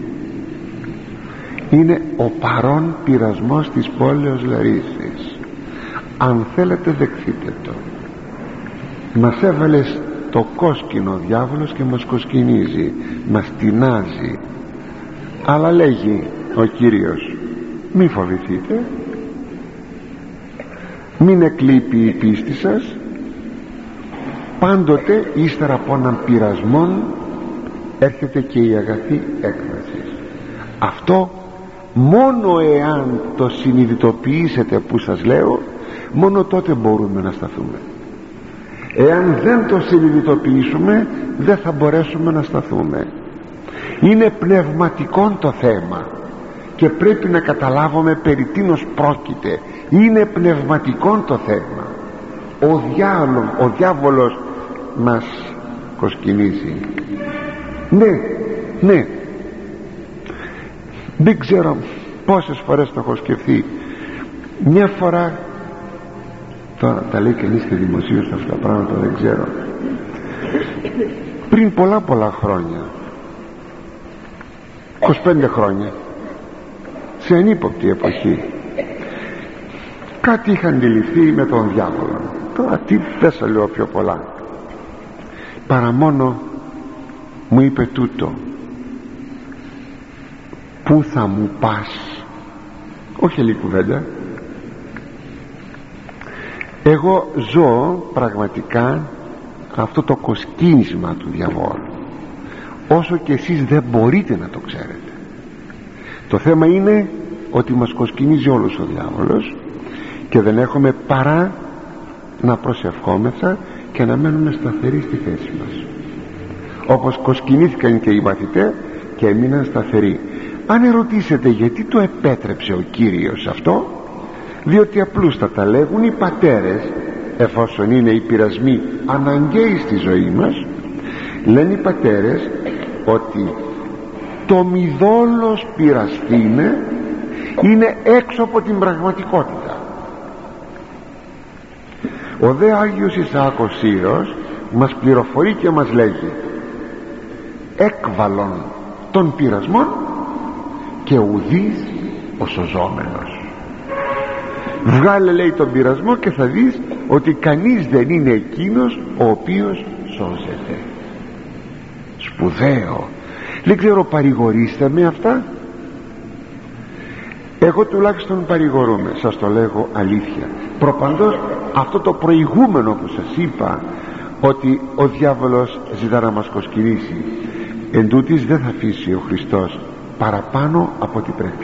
Είναι ο παρόν πειρασμός της πόλεως Λαρίσης. Αν θέλετε, δεχθείτε το. Μας έβαλε το κόσκινο ο διάβολος και μας κοσκινίζει, μας τεινάζει. Αλλά λέγει ο Κύριος, μη φοβηθείτε, μην εκλείπει η πίστη σας, πάντοτε ύστερα από έναν πειρασμό έρχεται και η αγαθή έκφραση. Αυτό μόνο εάν το συνειδητοποιήσετε που σας λέω, μόνο τότε μπορούμε να σταθούμε. Εάν δεν το συνειδητοποιήσουμε, δεν θα μπορέσουμε να σταθούμε. Είναι πνευματικό το θέμα και πρέπει να καταλάβουμε περί τίνος πρόκειται. Είναι πνευματικό το θέμα. Ο διάβολος μας κοσκινίζει. Ναι, δεν ξέρω πόσες φορές το έχω σκεφτεί. Μια φορά, τώρα τα λέει κανείς και δημοσίως αυτά τα πράγματα, δεν ξέρω, πριν πολλά χρόνια, 25 χρόνια, σε ανύποπτη εποχή, κάτι είχα αντιληφθεί με τον διάβολο. Τώρα τι, δεν σας λέω πιο πολλά, παρά μόνο μου είπε τούτο: πού θα μου πας? Όχι άλλη κουβέντα. Εγώ ζω πραγματικά αυτό το κοσκίνισμα του διαβόλου, όσο και εσείς δεν μπορείτε να το ξέρετε. Το θέμα είναι ότι μας κοσκινίζει όλος ο διάβολος και δεν έχουμε παρά να προσευχόμεθα και να μένουμε σταθεροί στη θέση μας, όπως κοσκινήθηκαν και οι μαθητές και έμειναν σταθεροί. Αν ερωτήσετε γιατί το επέτρεψε ο Κύριος αυτό, διότι απλούστατα λέγουν οι πατέρες, εφόσον είναι οι πειρασμοί αναγκαίοι στη ζωή μας, λένε οι πατέρες ότι το μηδόλος πειραστήνε είναι έξω από την πραγματικότητα. Ο δε Άγιος Ισαάκος Σύρος μας πληροφορεί και μας λέγει: έκβαλον των πειρασμών και ουδείς ο σωζόμενος. Βγάλε, λέει, τον πειρασμό και θα δεις ότι κανείς δεν είναι εκείνος ο οποίος σώζεται. Σπουδαίο. Δεν ξέρω, παρηγορήστε με αυτά? Εγώ τουλάχιστον παρηγορούμε, σας το λέγω αλήθεια. Προπαντός αυτό το προηγούμενο που σας είπα, ότι ο διάβολος ζητά να μας κοσκινήσει, εν τούτοις δεν θα αφήσει ο Χριστός παραπάνω από ό,τι πρέπει.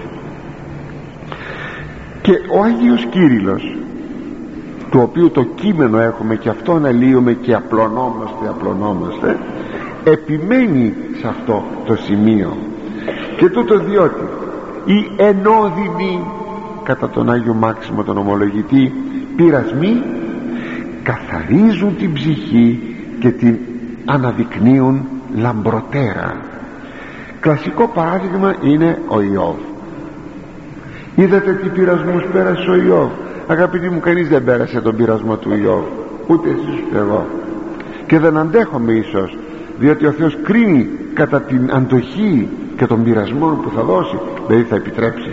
Και ο Άγιος Κύριλλος, του οποίου το κείμενο έχουμε και αυτό αναλύουμε και απλωνόμαστε, επιμένει σε αυτό το σημείο, και τούτο διότι οι ενώδυνοι, κατά τον Άγιο Μάξιμο τον Ομολογητή, πειρασμοί καθαρίζουν την ψυχή και την αναδεικνύουν λαμπροτέρα. Κλασικό παράδειγμα είναι ο Ιώβ. Είδατε τι πειρασμούς πέρασε ο Ιώβ? Αγαπητοί μου, κανείς δεν πέρασε τον πειρασμό του Ιώβ, ούτε εσείς ούτε εγώ, και δεν αντέχομαι ίσως, διότι ο Θεός κρίνει κατά την αντοχή και των πειρασμών που θα δώσει, δηλαδή θα επιτρέψει.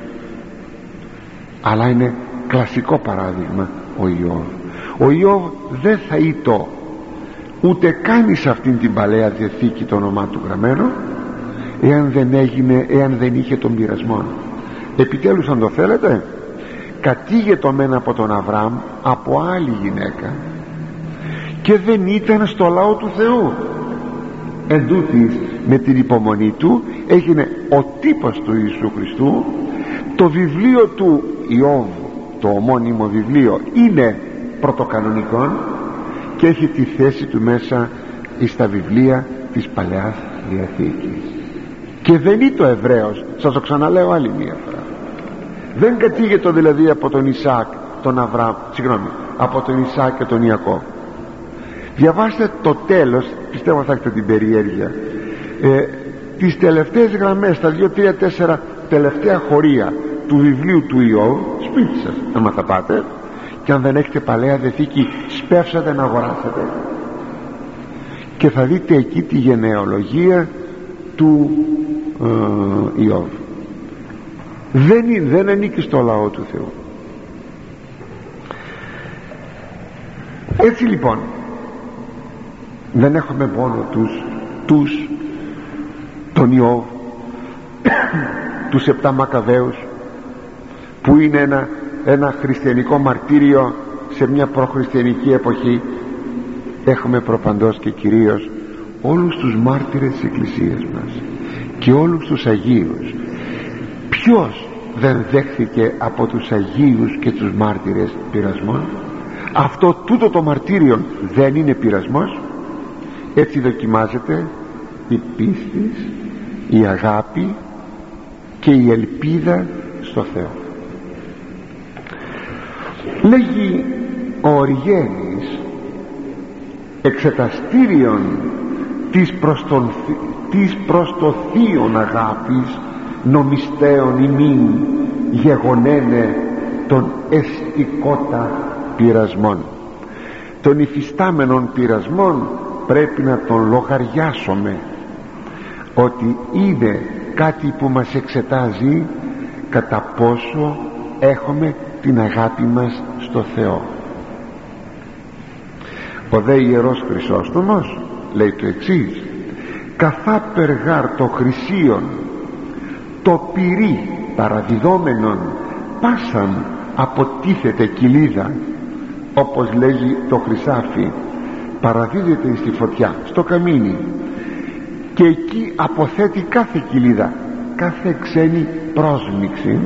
Αλλά είναι κλασικό παράδειγμα ο Ιώβ. Ο Ιώβ δεν θα ήτο ούτε καν σε αυτήν την Παλαιά Διαθήκη το όνομά του γραμμένο, εάν δεν είχε τον πειρασμό. Επιτέλους, αν το θέλετε, κατήγετο μεν από τον Αβραάμ από άλλη γυναίκα και δεν ήταν στο λαό του Θεού. Εν τούτοις, με την υπομονή του έγινε ο τύπος του Ιησού Χριστού. Το βιβλίο του Ιώβ, το ομώνυμο βιβλίο, είναι πρωτοκανονικό και έχει τη θέση του μέσα στα βιβλία της Παλαιάς Διαθήκης. Και δεν είναι το Εβραίος, σας το ξαναλέω άλλη μία φορά. Δεν κατήγεται δηλαδή από τον Ισαάκ, τον Αβραάμ, από τον Ισαάκ και τον Ιακώβ. Διαβάστε το τέλος, πιστεύω θα έχετε την περιέργεια, τις τελευταίες γραμμές, τα 2, 3, 4 τελευταία χωρία του βιβλίου του Ιώβ, σπίτι σας άμα θα πάτε, και αν δεν έχετε Παλαιά Διαθήκη σπεύσατε να αγοράσετε, και θα δείτε εκεί τη γενεολογία του Ιώβ. Δεν ανήκει στο λαό του Θεού. Έτσι λοιπόν, δεν έχουμε μόνο τον Ιώβ, τους 7 Μακαβαίους, που είναι ένα χριστιανικό μαρτύριο σε μια προχριστιανική εποχή. Έχουμε προπαντός και κυρίως όλους τους μάρτυρες της Εκκλησίας μας και όλους τους Αγίους. Ποιος δεν δέχθηκε από τους Αγίους και τους μάρτυρες πειρασμών? Αυτό τούτο το μαρτύριο δεν είναι πειρασμός? Έτσι δοκιμάζεται η πίστη, η αγάπη και η ελπίδα στο Θεό. Λέγει ο Οριγένης, εξεταστήριον της προς το θείον αγάπης νομιστέων ημίν γεγονένε των εστικότα πειρασμών. Των υφιστάμενων πειρασμών πρέπει να τον λογαριάσουμε ότι είναι κάτι που μας εξετάζει κατά πόσο έχουμε την αγάπη μας στο Θεό. Ο δε Ιερός Χρυσόστομος λέει το εξής: καθά περγάρ το χρυσίον το πυρί παραδιδόμενον πάσαν αποτίθεται κοιλίδα, όπως λέγει το χρυσάφι, παραδίδεται στη φωτιά, στο καμίνι, και εκεί αποθέτει κάθε κοιλίδα, κάθε ξένη πρόσμιξη.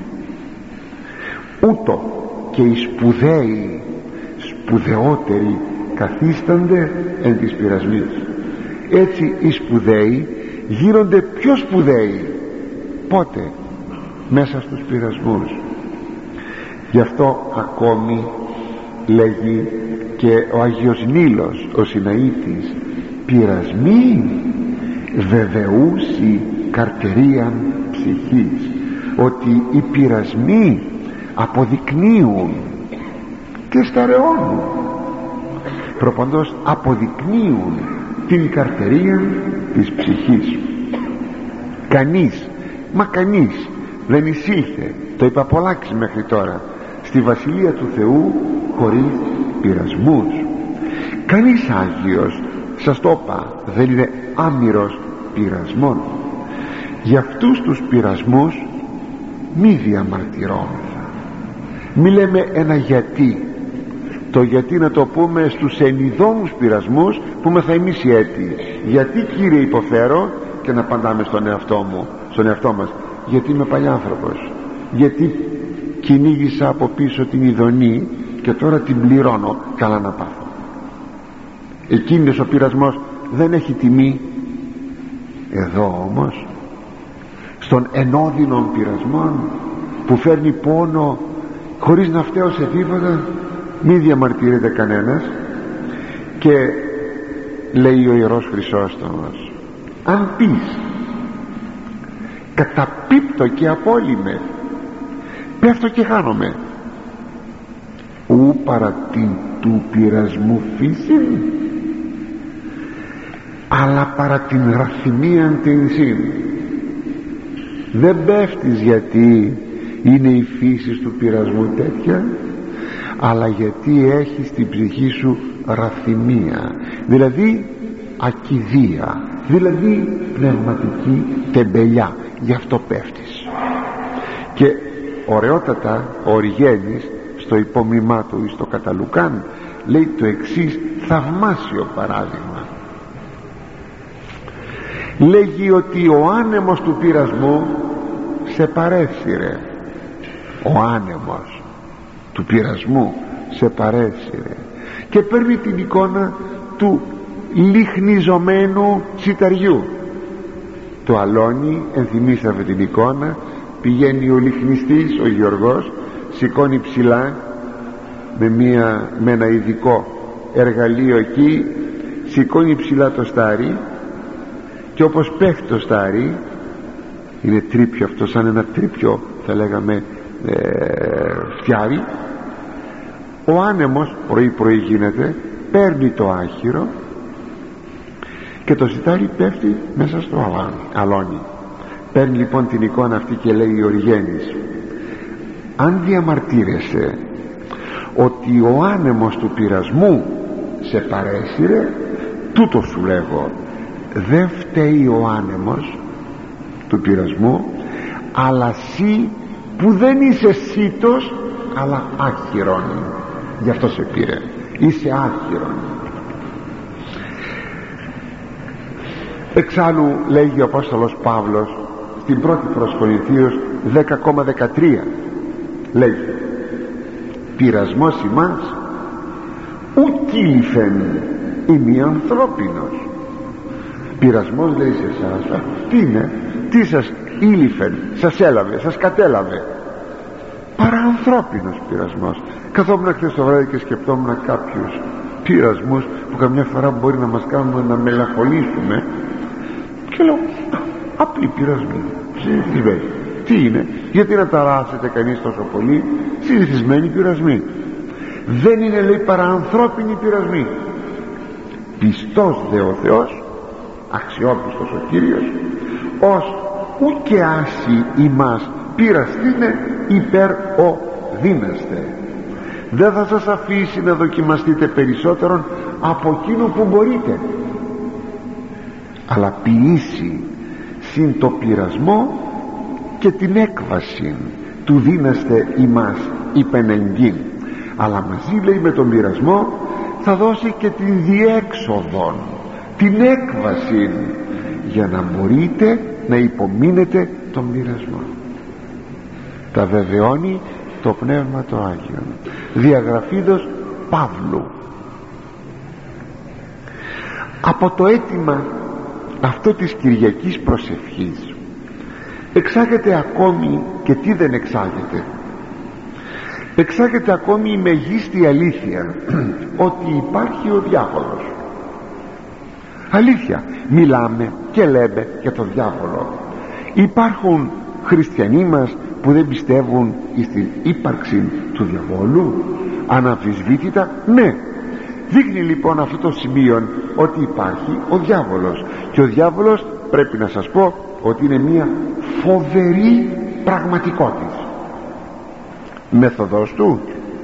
ούτω και οι σπουδαίοι, σπουδαιότεροι καθίστανται εν της πειρασμής. Έτσι οι σπουδαίοι γίνονται πιο σπουδαίοι. Πότε? Μέσα στους πειρασμούς. Γι' αυτό ακόμη λέγει και ο Άγιος Νήλος ο Συναήτης: πειρασμοί βεβαιούσι καρτερίαν ψυχής. Ότι οι πειρασμοί αποδεικνύουν και στερεώνουν προπαντός αποδεικνύουν την καρτερία της ψυχής. Κανείς δεν εισήλθε, το είπα πολλάκις μέχρι τώρα, στη Βασιλεία του Θεού χωρίς πειρασμούς. Κανείς Άγιος, σας το είπα, δεν είναι άμυρος πειρασμών. Για αυτούς τους πειρασμούς μη διαμαρτυρόμεθα, μη λέμε ένα γιατί. Το γιατί να το πούμε στους ενιδόμους πειρασμούς που μεθα εμείς οι αίτιοι. Γιατί Κύριε υποφέρω, και να απαντάμε στον εαυτό μας, γιατί είμαι παλιάνθρωπος, γιατί κυνήγησα από πίσω την ειδονή και τώρα την πληρώνω, καλά να πάθω. Εκείνος ο πειρασμός δεν έχει τιμή. Εδώ όμως στον ενώδυνον πειρασμών που φέρνει πόνο χωρίς να φταίω σε τίποτα, μη διαμαρτύρεται κανένας. Και λέει ο Ιερός Χρυσόστομος, αν πεις καταπίπτω και απόλυμε, πέφτω και χάνομαι, ου παρά την του πειρασμού φύση, αλλά παρά την ραθυμίαν την σύν. Δεν πέφτεις γιατί είναι η φύση του πειρασμού τέτοια, αλλά γιατί έχεις στην ψυχή σου ραθυμία, δηλαδή ακηδία, δηλαδή πνευματική τεμπελιά. Γι' αυτό πέφτεις. Και ωραιότατα ο Οριγένης στο υπόμνημά του ή στο Καταλουκάν λέει το εξής θαυμάσιο παράδειγμα. Λέγει ότι ο άνεμος του πειρασμού σε παρέσυρε. Ο άνεμος του πειρασμού σε παρέσυρε και παίρνει την εικόνα του λιχνιζωμένου σιταριού. Το αλόνι, ενθυμίσαμε την εικόνα, πηγαίνει ο λιχνιστής, ο Γιωργός, σηκώνει ψηλά με ένα ειδικό εργαλείο εκεί, σηκώνει ψηλά το στάρι, και όπως πέφτει το στάρι, είναι τρίπιο αυτό, σαν ένα τρίπιο θα λέγαμε φτιάρι, ο άνεμος πρωί γίνεται, παίρνει το άχυρο και το σιτάρι πέφτει μέσα στο αλόνι. Παίρνει λοιπόν την εικόνα αυτή και λέει ο Οριγένης, αν διαμαρτύρεσαι ότι ο άνεμος του πειρασμού σε παρέσυρε, τούτο σου λέγω, δεν φταίει ο άνεμος του πειρασμού, αλλά εσύ που δεν είσαι σύτος αλλά άχυρον, γι' αυτό σε πήρε, είσαι άχυρον. Εξάλλου λέγει ο Απόστολος Παύλος στην πρώτη προς Κορινθίους 10,13, λέγει πειρασμός ημάς ουκ ήλυφεν ημί ανθρώπινος. Πειρασμός λέει σε εσάς, τι είναι, τι σας ήλυφεν, σας έλαβε, σας κατέλαβε, παραανθρώπινος πειρασμός. Καθόμουν χθες το βράδυ και σκεπτόμουν κάποιους πειρασμούς που καμιά φορά μπορεί να μας κάνουν να μελαγχολήσουμε και λέω απλή πειρασμή, συνηθισμένη. Τι είναι, γιατί να ταράσετε κανείς τόσο πολύ, συνηθισμένη πειρασμή. Δεν είναι, λέει, παραανθρώπινη πειρασμή. Πιστός δε ο Θεός, αξιόπιστος ο Κύριος, ως ουκε άσυ ημάς πειραστήνε υπέρ ο δύναστε. Δεν θα σας αφήσει να δοκιμαστείτε περισσότερον από εκείνο που μπορείτε, αλλά ποιήσει συν το πειρασμό και την έκβαση του δύναστε ημάς υπενεγγύν. Αλλά μαζί, λέει, με τον πειρασμό θα δώσει και την διέξοδο, την έκβαση, για να μπορείτε να υπομείνετε τον πειρασμό. Τα βεβαιώνει το Πνεύμα το Άγιο. Διαγραφίδος Παύλου. Από το αίτημα αυτό της Κυριακής προσευχής εξάγεται ακόμη, και τι δεν εξάγεται, εξάγεται ακόμη η μεγίστη αλήθεια ότι υπάρχει ο διάβολος. Αλήθεια, μιλάμε και λέμε για τον διάβολο. Υπάρχουν χριστιανοί μας που δεν πιστεύουν στην ύπαρξη του διαβόλου? Αναμφισβήτητα ναι. Δείχνει λοιπόν αυτό το σημείο ότι υπάρχει ο διάβολος, και ο διάβολος πρέπει να σας πω ότι είναι μια φοβερή πραγματικότητα. Μέθοδος του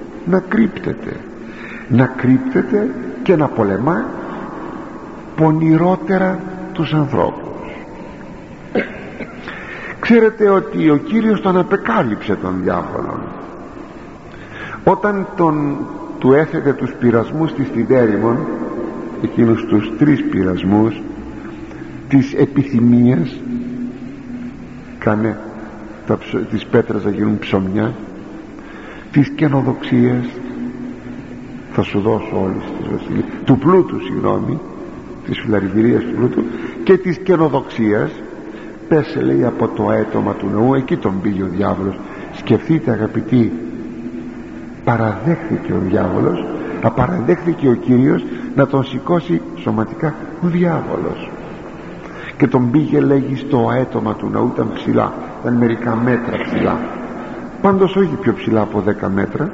να κρύπτεται και να πολεμά πονηρότερα τους ανθρώπους. Ξέρετε ότι ο Κύριος τον απεκάλυψε τον διάβολο όταν του έθετε τους πειρασμούς της Τιδέρημον, εκείνους τους 3 πειρασμούς της επιθυμίας, κάνε τις πέτρες να γίνουν ψωμιά, της καινοδοξίας, θα σου δώσω όλες τις βασιλείες, του πλούτου, της φιλαριβηρίας του πλούτου, και της καινοδοξίας. Πέσε, λέει, από το αέτομα του ναού. Εκεί τον πήγε ο διάβολος. Σκεφτείτε, αγαπητοί, παραδέχθηκε ο διάβολος, απαραδέχθηκε ο Κύριος να τον σηκώσει σωματικά ο διάβολος, και τον πήγε, λέγει, στο αέτομα του ναού. Ήταν ψηλά, ήταν μερικά μέτρα ψηλά, πάντως όχι πιο ψηλά από 10 μέτρα.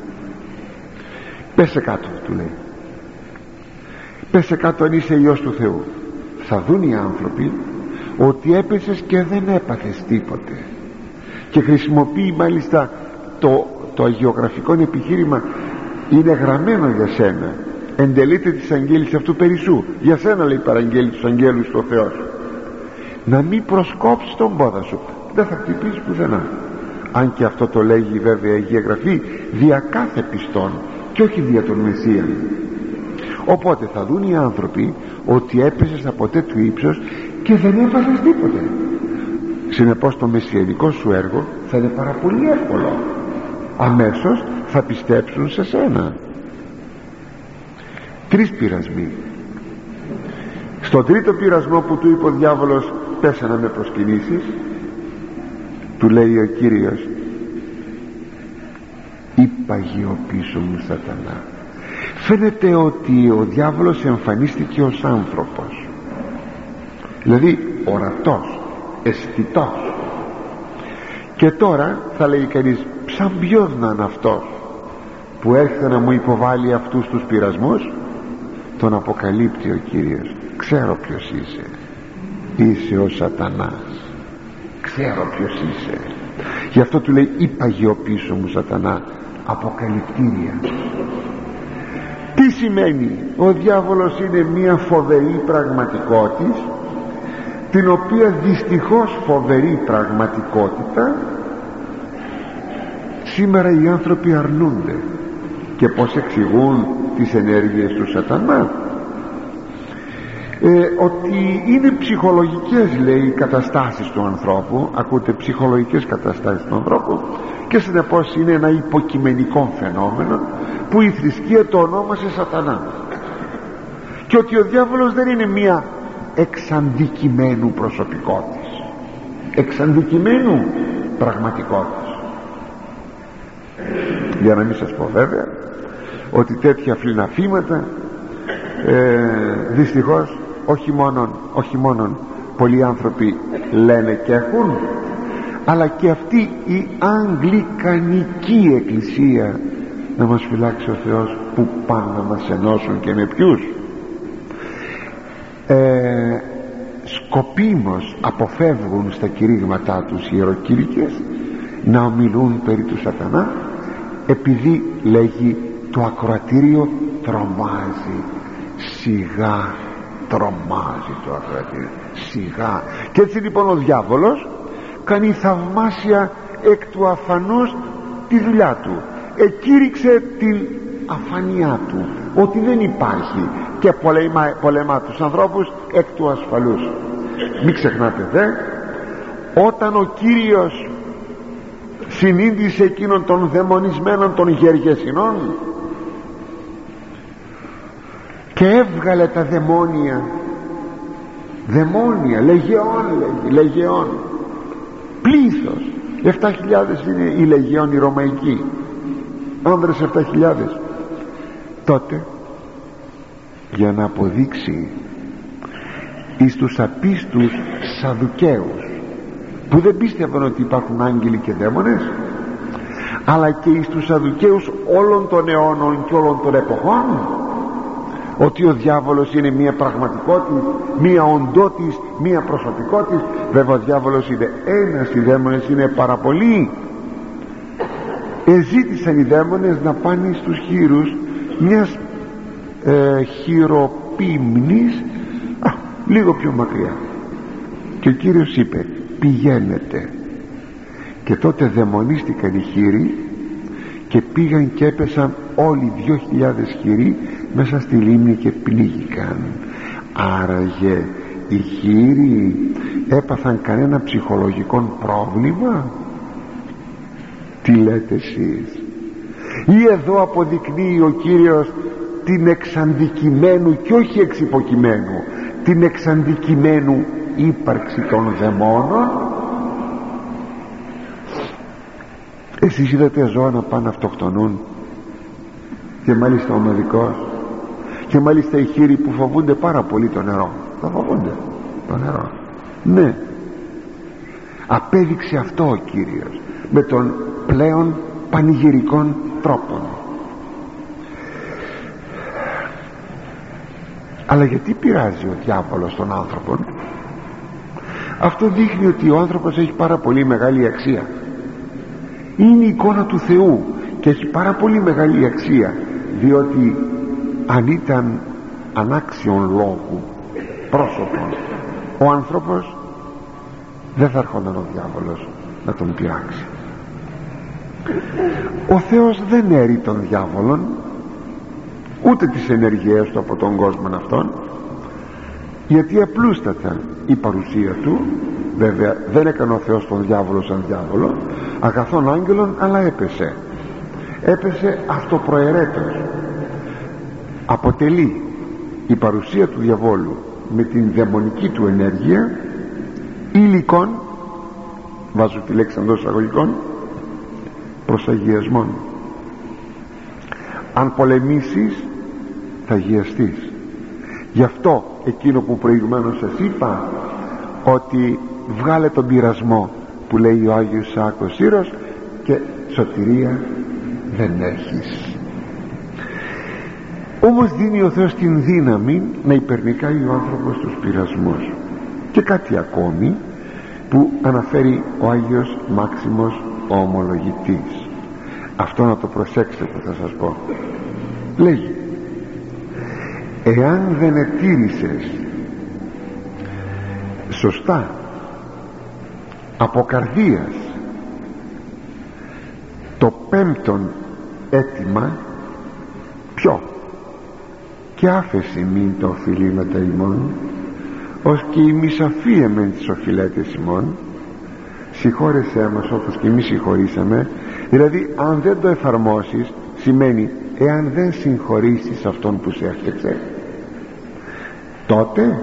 Πέσε κάτω, του λέει, πέσε κάτω αν είσαι Υιός του Θεού. Θα δουν οι άνθρωποι ότι έπεσες και δεν έπαθες τίποτε. Και χρησιμοποιεί μάλιστα το αγιογραφικό επιχείρημα, είναι γραμμένο για σένα, εντελείται της αγγέλης αυτού περισσού. Για σένα, λέει, παραγγέλει τους αγγέλους στο Θεό σου, να μην προσκόψεις τον πόδα σου, δεν θα χτυπήσεις πουθενά. Αν και αυτό το λέγει βέβαια η Αγία Γραφή δια κάθε πιστόν και όχι δια τον Μεσσία. Οπότε θα δουν οι άνθρωποι ότι έπεσες από τέτοιο ύψος και δεν έπαθες τίποτε. Συνεπώς το μεσιανικό σου έργο θα είναι πάρα πολύ εύκολο. Αμέσως θα πιστέψουν σε σένα. 3 πειρασμοί. Στον 3ο πειρασμό που του είπε ο διάβολος, πέσε να με προσκυνήσεις, του λέει ο Κύριος, «Υπαγιώ πίσω μου, Σατανά». Φαίνεται ότι ο διάβολος εμφανίστηκε ως άνθρωπος, δηλαδή ορατός, αισθητός, και τώρα θα λέει κανείς, σαν ποιος να είναι αυτός που έρχεται να μου υποβάλει αυτούς τους πειρασμούς? Τον αποκαλύπτει ο Κύριος. Ξέρω ποιος είσαι. Είσαι ο Σατανάς. Ξέρω ποιος είσαι. Γι' αυτό του λέει, «Υπαγιώ πίσω μου, Σατανά». Αποκαλυπτήρια. Τι σημαίνει? Ο διάβολος είναι μια φοβερή πραγματικότητα, την οποία δυστυχώς φοβερή πραγματικότητα σήμερα οι άνθρωποι αρνούνται. Και πως εξηγούν τις ενέργειες του Σατανά? Ότι είναι ψυχολογικές, λέει, οι καταστάσεις του ανθρώπου. Ακούτε, ψυχολογικές καταστάσεις του ανθρώπου, και συνεπώς είναι ένα υποκειμενικό φαινόμενο που η θρησκεία το ονόμασε Σατανά, και ότι ο διάβολος δεν είναι μια εξαντικειμένου προσωπικότητας, εξαντικειμένου πραγματικότητας. Για να μην σας πω βέβαια ότι τέτοια φλιναφήματα δυστυχώς όχι μόνον πολλοί άνθρωποι λένε και έχουν, αλλά και αυτή η Αγγλικανική Εκκλησία, να μας φυλάξει ο Θεός, που πάνε να μας ενώσουν, και με ποιους? Σκοπίμως αποφεύγουν στα κηρύγματά τους ιεροκήρυκες να ομιλούν περί του Σατανά, επειδή, λέγει, το ακροατήριο τρομάζει. Σιγά τρομάζει το ακροατήριο, σιγά. Και έτσι λοιπόν ο διάβολος κάνει θαυμάσια εκ του αφανούς τη δουλειά του. Εκήρυξε την αφανιά του, ότι δεν υπάρχει, και πολεμά τους ανθρώπους εκ του ασφαλούς. Μην ξεχνάτε δε, όταν ο Κύριος συνήντησε εκείνον των δαιμονισμένων των Γεργεσινών και έβγαλε τα δαιμόνια, λεγεών, πλήθος, 7.000 είναι η λεγεών η ρωμαϊκή, άνδρες 7.000, τότε για να αποδείξει εις τους απίστους Σαδουκαίους, που δεν πίστευαν ότι υπάρχουν άγγελοι και δαίμονες, αλλά και εις τους Σαδουκαίους όλων των αιώνων και όλων των εποχών, ότι ο διάβολος είναι μία πραγματικότητα, μία οντότης, μία προσωπικότητα. Βέβαια ο διάβολος είναι ένας, οι δαίμονες είναι πάρα πολλοί. Εζήτησαν οι δαίμονες να πάνε στους χείρους μιας χειροπίμνης λίγο πιο μακριά, και ο Κύριος είπε πηγαίνετε. Και τότε δαιμονίστηκαν οι χείροι και πήγαν και έπεσαν όλοι 2.000 χείροι μέσα στη λίμνη και πνίγηκαν. Άραγε οι χείροι έπαθαν κανένα ψυχολογικό πρόβλημα? Τι λέτε εσείς? Ή εδώ αποδεικνύει ο Κύριος την εξαντικειμένου και όχι εξυποκειμένου, την εξαντικειμένου ύπαρξη των δαιμόνων? Εσείς είδατε ζώα να πάνε αυτοκτονούν, και μάλιστα ομαδικός, και μάλιστα οι χείροι που φοβούνται πάρα πολύ το νερό, θα φοβούνται το νερό? Ναι, απέδειξε αυτό ο Κύριος με τον πλέον πανηγυρικών τρόπων. Αλλά γιατί πειράζει ο διάβολος τον άνθρωπο? Αυτό δείχνει ότι ο άνθρωπος έχει πάρα πολύ μεγάλη αξία. Είναι η εικόνα του Θεού και έχει πάρα πολύ μεγάλη αξία, διότι αν ήταν ανάξιον λόγου πρόσωπον ο άνθρωπος, δεν θα έρχονταν ο διάβολος να τον πειράξει. Ο Θεός δεν έρει τον διάβολον, ούτε τις ενεργειές του από τον κόσμο αυτόν, γιατί απλούστατα η παρουσία του, βέβαια δεν έκανε ο Θεός τον διάβολο σαν διάβολο, αγαθόν άγγελον, αλλά έπεσε αυτοπροαιρέτως. Αποτελεί η παρουσία του διαβόλου με την δαιμονική του ενέργεια υλικών, βάζω τη λέξη εντός εισαγωγικών, προσαγιασμών. Αν πολεμήσεις θα αγιαστείς. Γι' αυτό εκείνο που προηγουμένως σας είπα, ότι βγάλε τον πειρασμό που λέει ο Άγιος Σάκος Σύρος, και σωτηρία δεν έχεις. Όμως δίνει ο Θεός την δύναμη να υπερνικάει ο άνθρωπος τους πειρασμούς. Και κάτι ακόμη που αναφέρει ο Άγιος Μάξιμος ο Ομολογητής, αυτό να το προσέξετε που θα σας πω. Λέγει, εάν δεν ετήρησες σωστά από καρδίας το πέμπτον αίτημα, ποιο? Και άφεση μην το οφειλήματα ημών, ως και η μισαφία μεν τις οφειλέτες ημών, συγχώρεσέ μας όπως και εμείς συγχωρήσαμε. Δηλαδή αν δεν το εφαρμόσεις, σημαίνει εάν δεν συγχωρήσεις αυτόν που σε έφτιαξε, τότε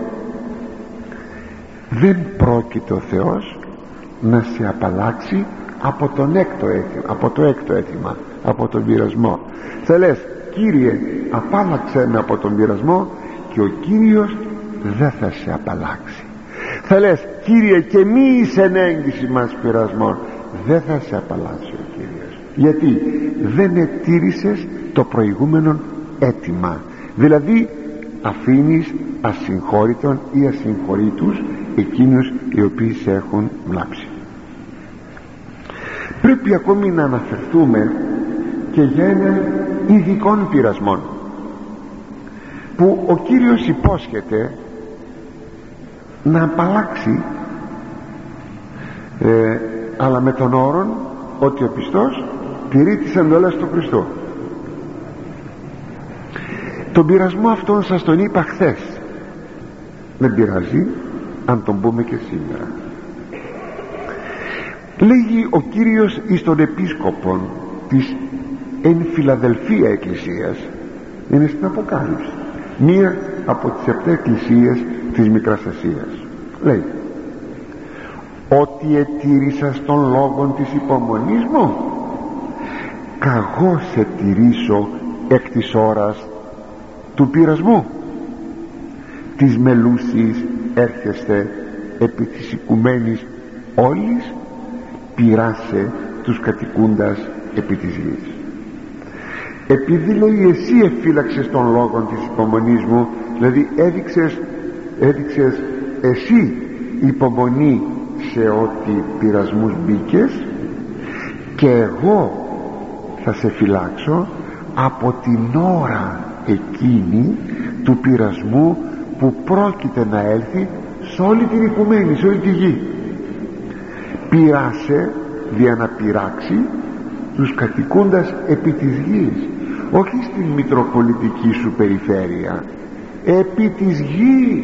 δεν πρόκειται ο Θεός να σε απαλλάξει από το έκτο αίτημα, από τον πειρασμό. Θα λες, Κύριε, απάλλαξε με από τον πειρασμό, και ο Κύριος δεν θα σε απαλλάξει. Θα λες, Κύριε, και μη εις ενέγγιση μας πειρασμών, δεν θα σε απαλλάξει ο Κύριος. Γιατί δεν ετήρησες το προηγούμενο αίτημα, δηλαδή αφήνεις ασυγχώρητον ή ασυγχωρήτους εκείνους οι οποίοι σε έχουν βλάψει. Πρέπει ακόμη να αναφερθούμε και για έναν ειδικών πειρασμών που ο Κύριος υπόσχεται να απαλλάξει, αλλά με τον όρον ότι ο πιστός τηρεί τις εντολές του Χριστού. Τον πειρασμό αυτόν σας τον είπα χθες, δεν πειράζει αν τον πούμε και σήμερα. Λέγει ο Κύριος εις τον επίσκοπον της εν Φιλαδελφία εκκλησίας, είναι στην Αποκάλυψη, μία από τις 7 εκκλησίες της Μικράς Ασίας. Λέει, ότι ετήρησας των λόγων της υπομονής μου, καγώ σε τηρήσω εκ της ώρας του πειρασμού. Της μελούσης έρχεστε επί της οικουμένης όλης, πειράσε τους κατοικούντας επί της γης. επειδή λέει εσύ εφύλαξες των λόγων της υπομονής μου, δηλαδή έδειξες εσύ υπομονή σε ό,τι πειρασμούς μπήκες, και εγώ θα σε φυλάξω από την ώρα εκείνη του πειρασμού που πρόκειται να έλθει σε όλη την οικουμένη, σε όλη τη γη. Πειράσε δια να πειράξει τους κατοικούντας επί της γης, όχι στην μητροπολιτική σου περιφέρεια, επί της γης.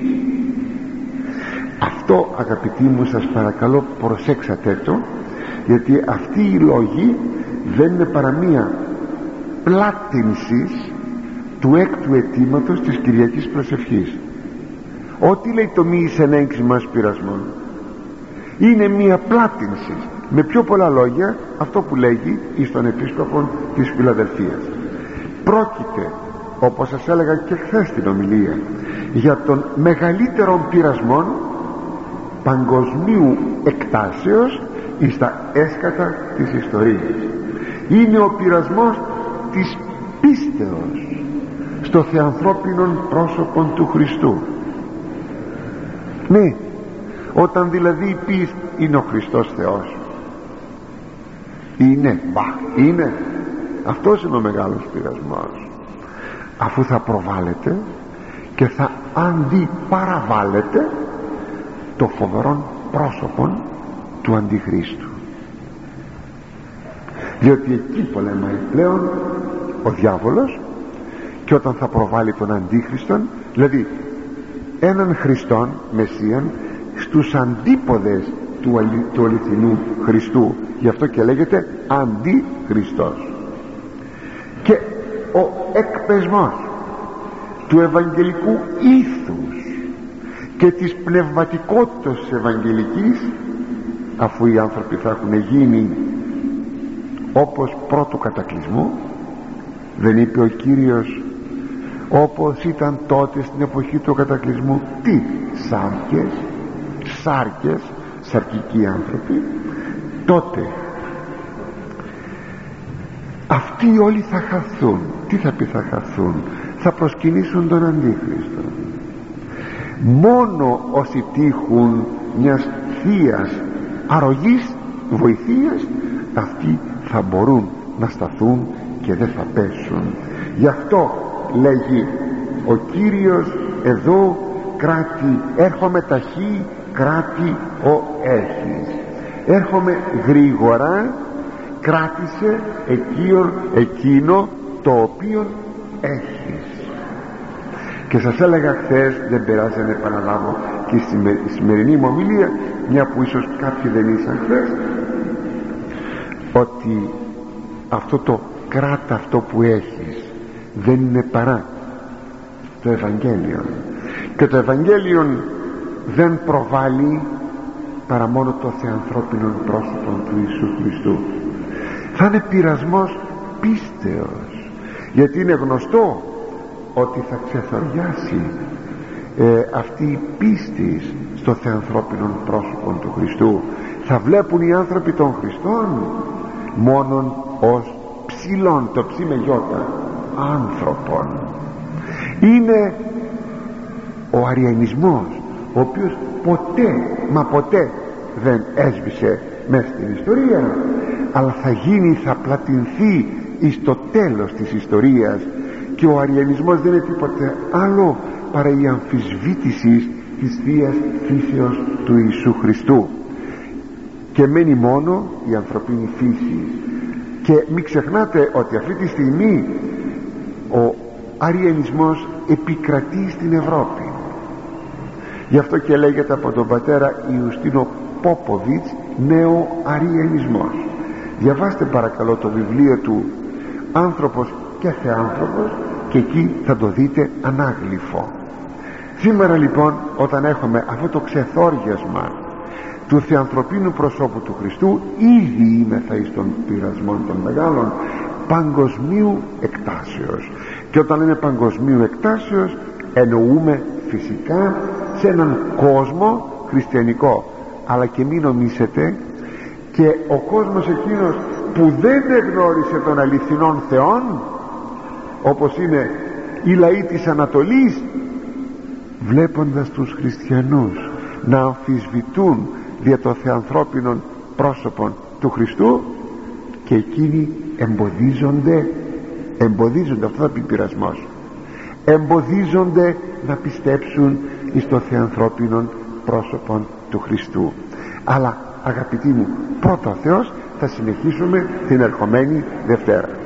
Αυτό, αγαπητοί μου, σας παρακαλώ προσέξατε το, γιατί αυτοί οι λόγοι δεν είναι παρά μία πλάτυνση του έκτου αιτήματος της Κυριακής Προσευχής. Ό,τι λέει το μη εισεν έγξημας πειρασμών είναι μία πλάτυνση. Με πιο πολλά λόγια αυτό που λέγει εις τον επίσκοπο της Φιλαδελφίας. Πρόκειται, όπως σας έλεγα και χθες στην ομιλία, για τον μεγαλύτερο πειρασμό παγκοσμίου εκτάσεως εις τα έσκατα της ιστορίας. Είναι ο πειρασμός της πίστεως στο θεανθρώπινον πρόσωπον του Χριστού. Ναι, όταν δηλαδή η πίστη είναι ο Χριστός Θεός, είναι αυτός είναι ο μεγάλος πειρασμός, αφού θα προβάλλεται και θα αντιπαραβάλλεται το φοβερόν πρόσωπον του Αντιχρίστου, διότι εκεί πολεμάει πλέον ο διάβολος. Και όταν θα προβάλλει τον Αντίχριστον, δηλαδή έναν Χριστόν Μεσσίαν στους αντίποδες του αληθινού Χριστού, γι' αυτό και λέγεται Αντιχριστός, και ο εκπεσμός του ευαγγελικού ήθους και της πνευματικότητας της ευαγγελικής, αφού οι άνθρωποι θα έχουν γίνει όπως πρώτου κατακλυσμού. Δεν είπε ο Κύριος όπως ήταν τότε στην εποχή του κατακλυσμού? Τι σάρκες, σαρκικοί άνθρωποι. Τότε αυτοί όλοι θα χαθούν. Τι θα πει θα χαθούν? Θα προσκυνήσουν τον Αντίχριστο. Μόνο όσοι τύχουν μιας θείας αρρωγής, βοηθείας, αυτοί θα μπορούν να σταθούν και δεν θα πέσουν. Γι' αυτό λέγει ο Κύριος εδώ, κράτη, έρχομαι ταχύ, κράτη ο έχεις. Έρχομαι γρήγορα, κράτησε εκείνο το οποίο έχεις. Και σας έλεγα χθες, δεν πειράζει να επαναλάβω και στη σημερινή μου ομιλία, μια που ίσως κάποιοι δεν ήσαν χθες, ότι αυτό το κράτα, αυτό που έχεις, δεν είναι παρά το Ευαγγέλιο, και το Ευαγγέλιο δεν προβάλλει παρά μόνο το θεανθρώπινο πρόσωπο του Ιησού Χριστού. Θα είναι πειρασμός πίστεως, γιατί είναι γνωστό ότι θα ξεθοριάσει αυτή η πίστη στο θεανθρώπινο πρόσωπο του Χριστού. Θα βλέπουν οι άνθρωποι των Χριστών μόνον ως ψηλών, το ψι με γιώτα, άνθρωπον. Είναι ο αριανισμός, ο οποίος ποτέ δεν έσβησε μέσα στην ιστορία, αλλά θα γίνει, θα πλατινθεί εις το τέλος της ιστορίας. Και ο αριανισμός δεν είναι τίποτε άλλο παρά η αμφισβήτηση της Θείας φύσεως του Ιησού Χριστού, και μένει μόνο η ανθρωπίνη φύση. Και μην ξεχνάτε ότι αυτή τη στιγμή ο αριανισμός επικρατεί στην Ευρώπη. Γι' αυτό και λέγεται από τον πατέρα Ιουστίνο Πόποβιτς νέο αριανισμός. Διαβάστε παρακαλώ το βιβλίο του «Άνθρωπος και Θεάνθρωπος» και εκεί θα το δείτε ανάγλυφο. Σήμερα λοιπόν, όταν έχουμε αυτό το ξεθόριασμα του θεανθρωπίνου προσώπου του Χριστού, ήδη είμεθα εις των πειρασμών των μεγάλων παγκοσμίου εκτάσεως. Και όταν λέμε παγκοσμίου εκτάσεως, εννοούμε φυσικά σε έναν κόσμο χριστιανικό. Αλλά και μην νομίσετε, και ο κόσμος εκείνος που δεν εγνώρισε τον αληθινόν Θεόν, όπως είναι οι λαοί της Ανατολής, βλέποντας τους χριστιανούς να αμφισβητούν δια το θεανθρώπινον πρόσωπον του Χριστού, και εκείνοι εμποδίζονται, αυτό θα πει πειρασμός, εμποδίζονται να πιστέψουν εις το θεανθρώπινον πρόσωπον του Χριστού. Αλλά αγαπητοί μου, πρώτα ο Θεός, θα συνεχίσουμε την ερχομένη Δευτέρα.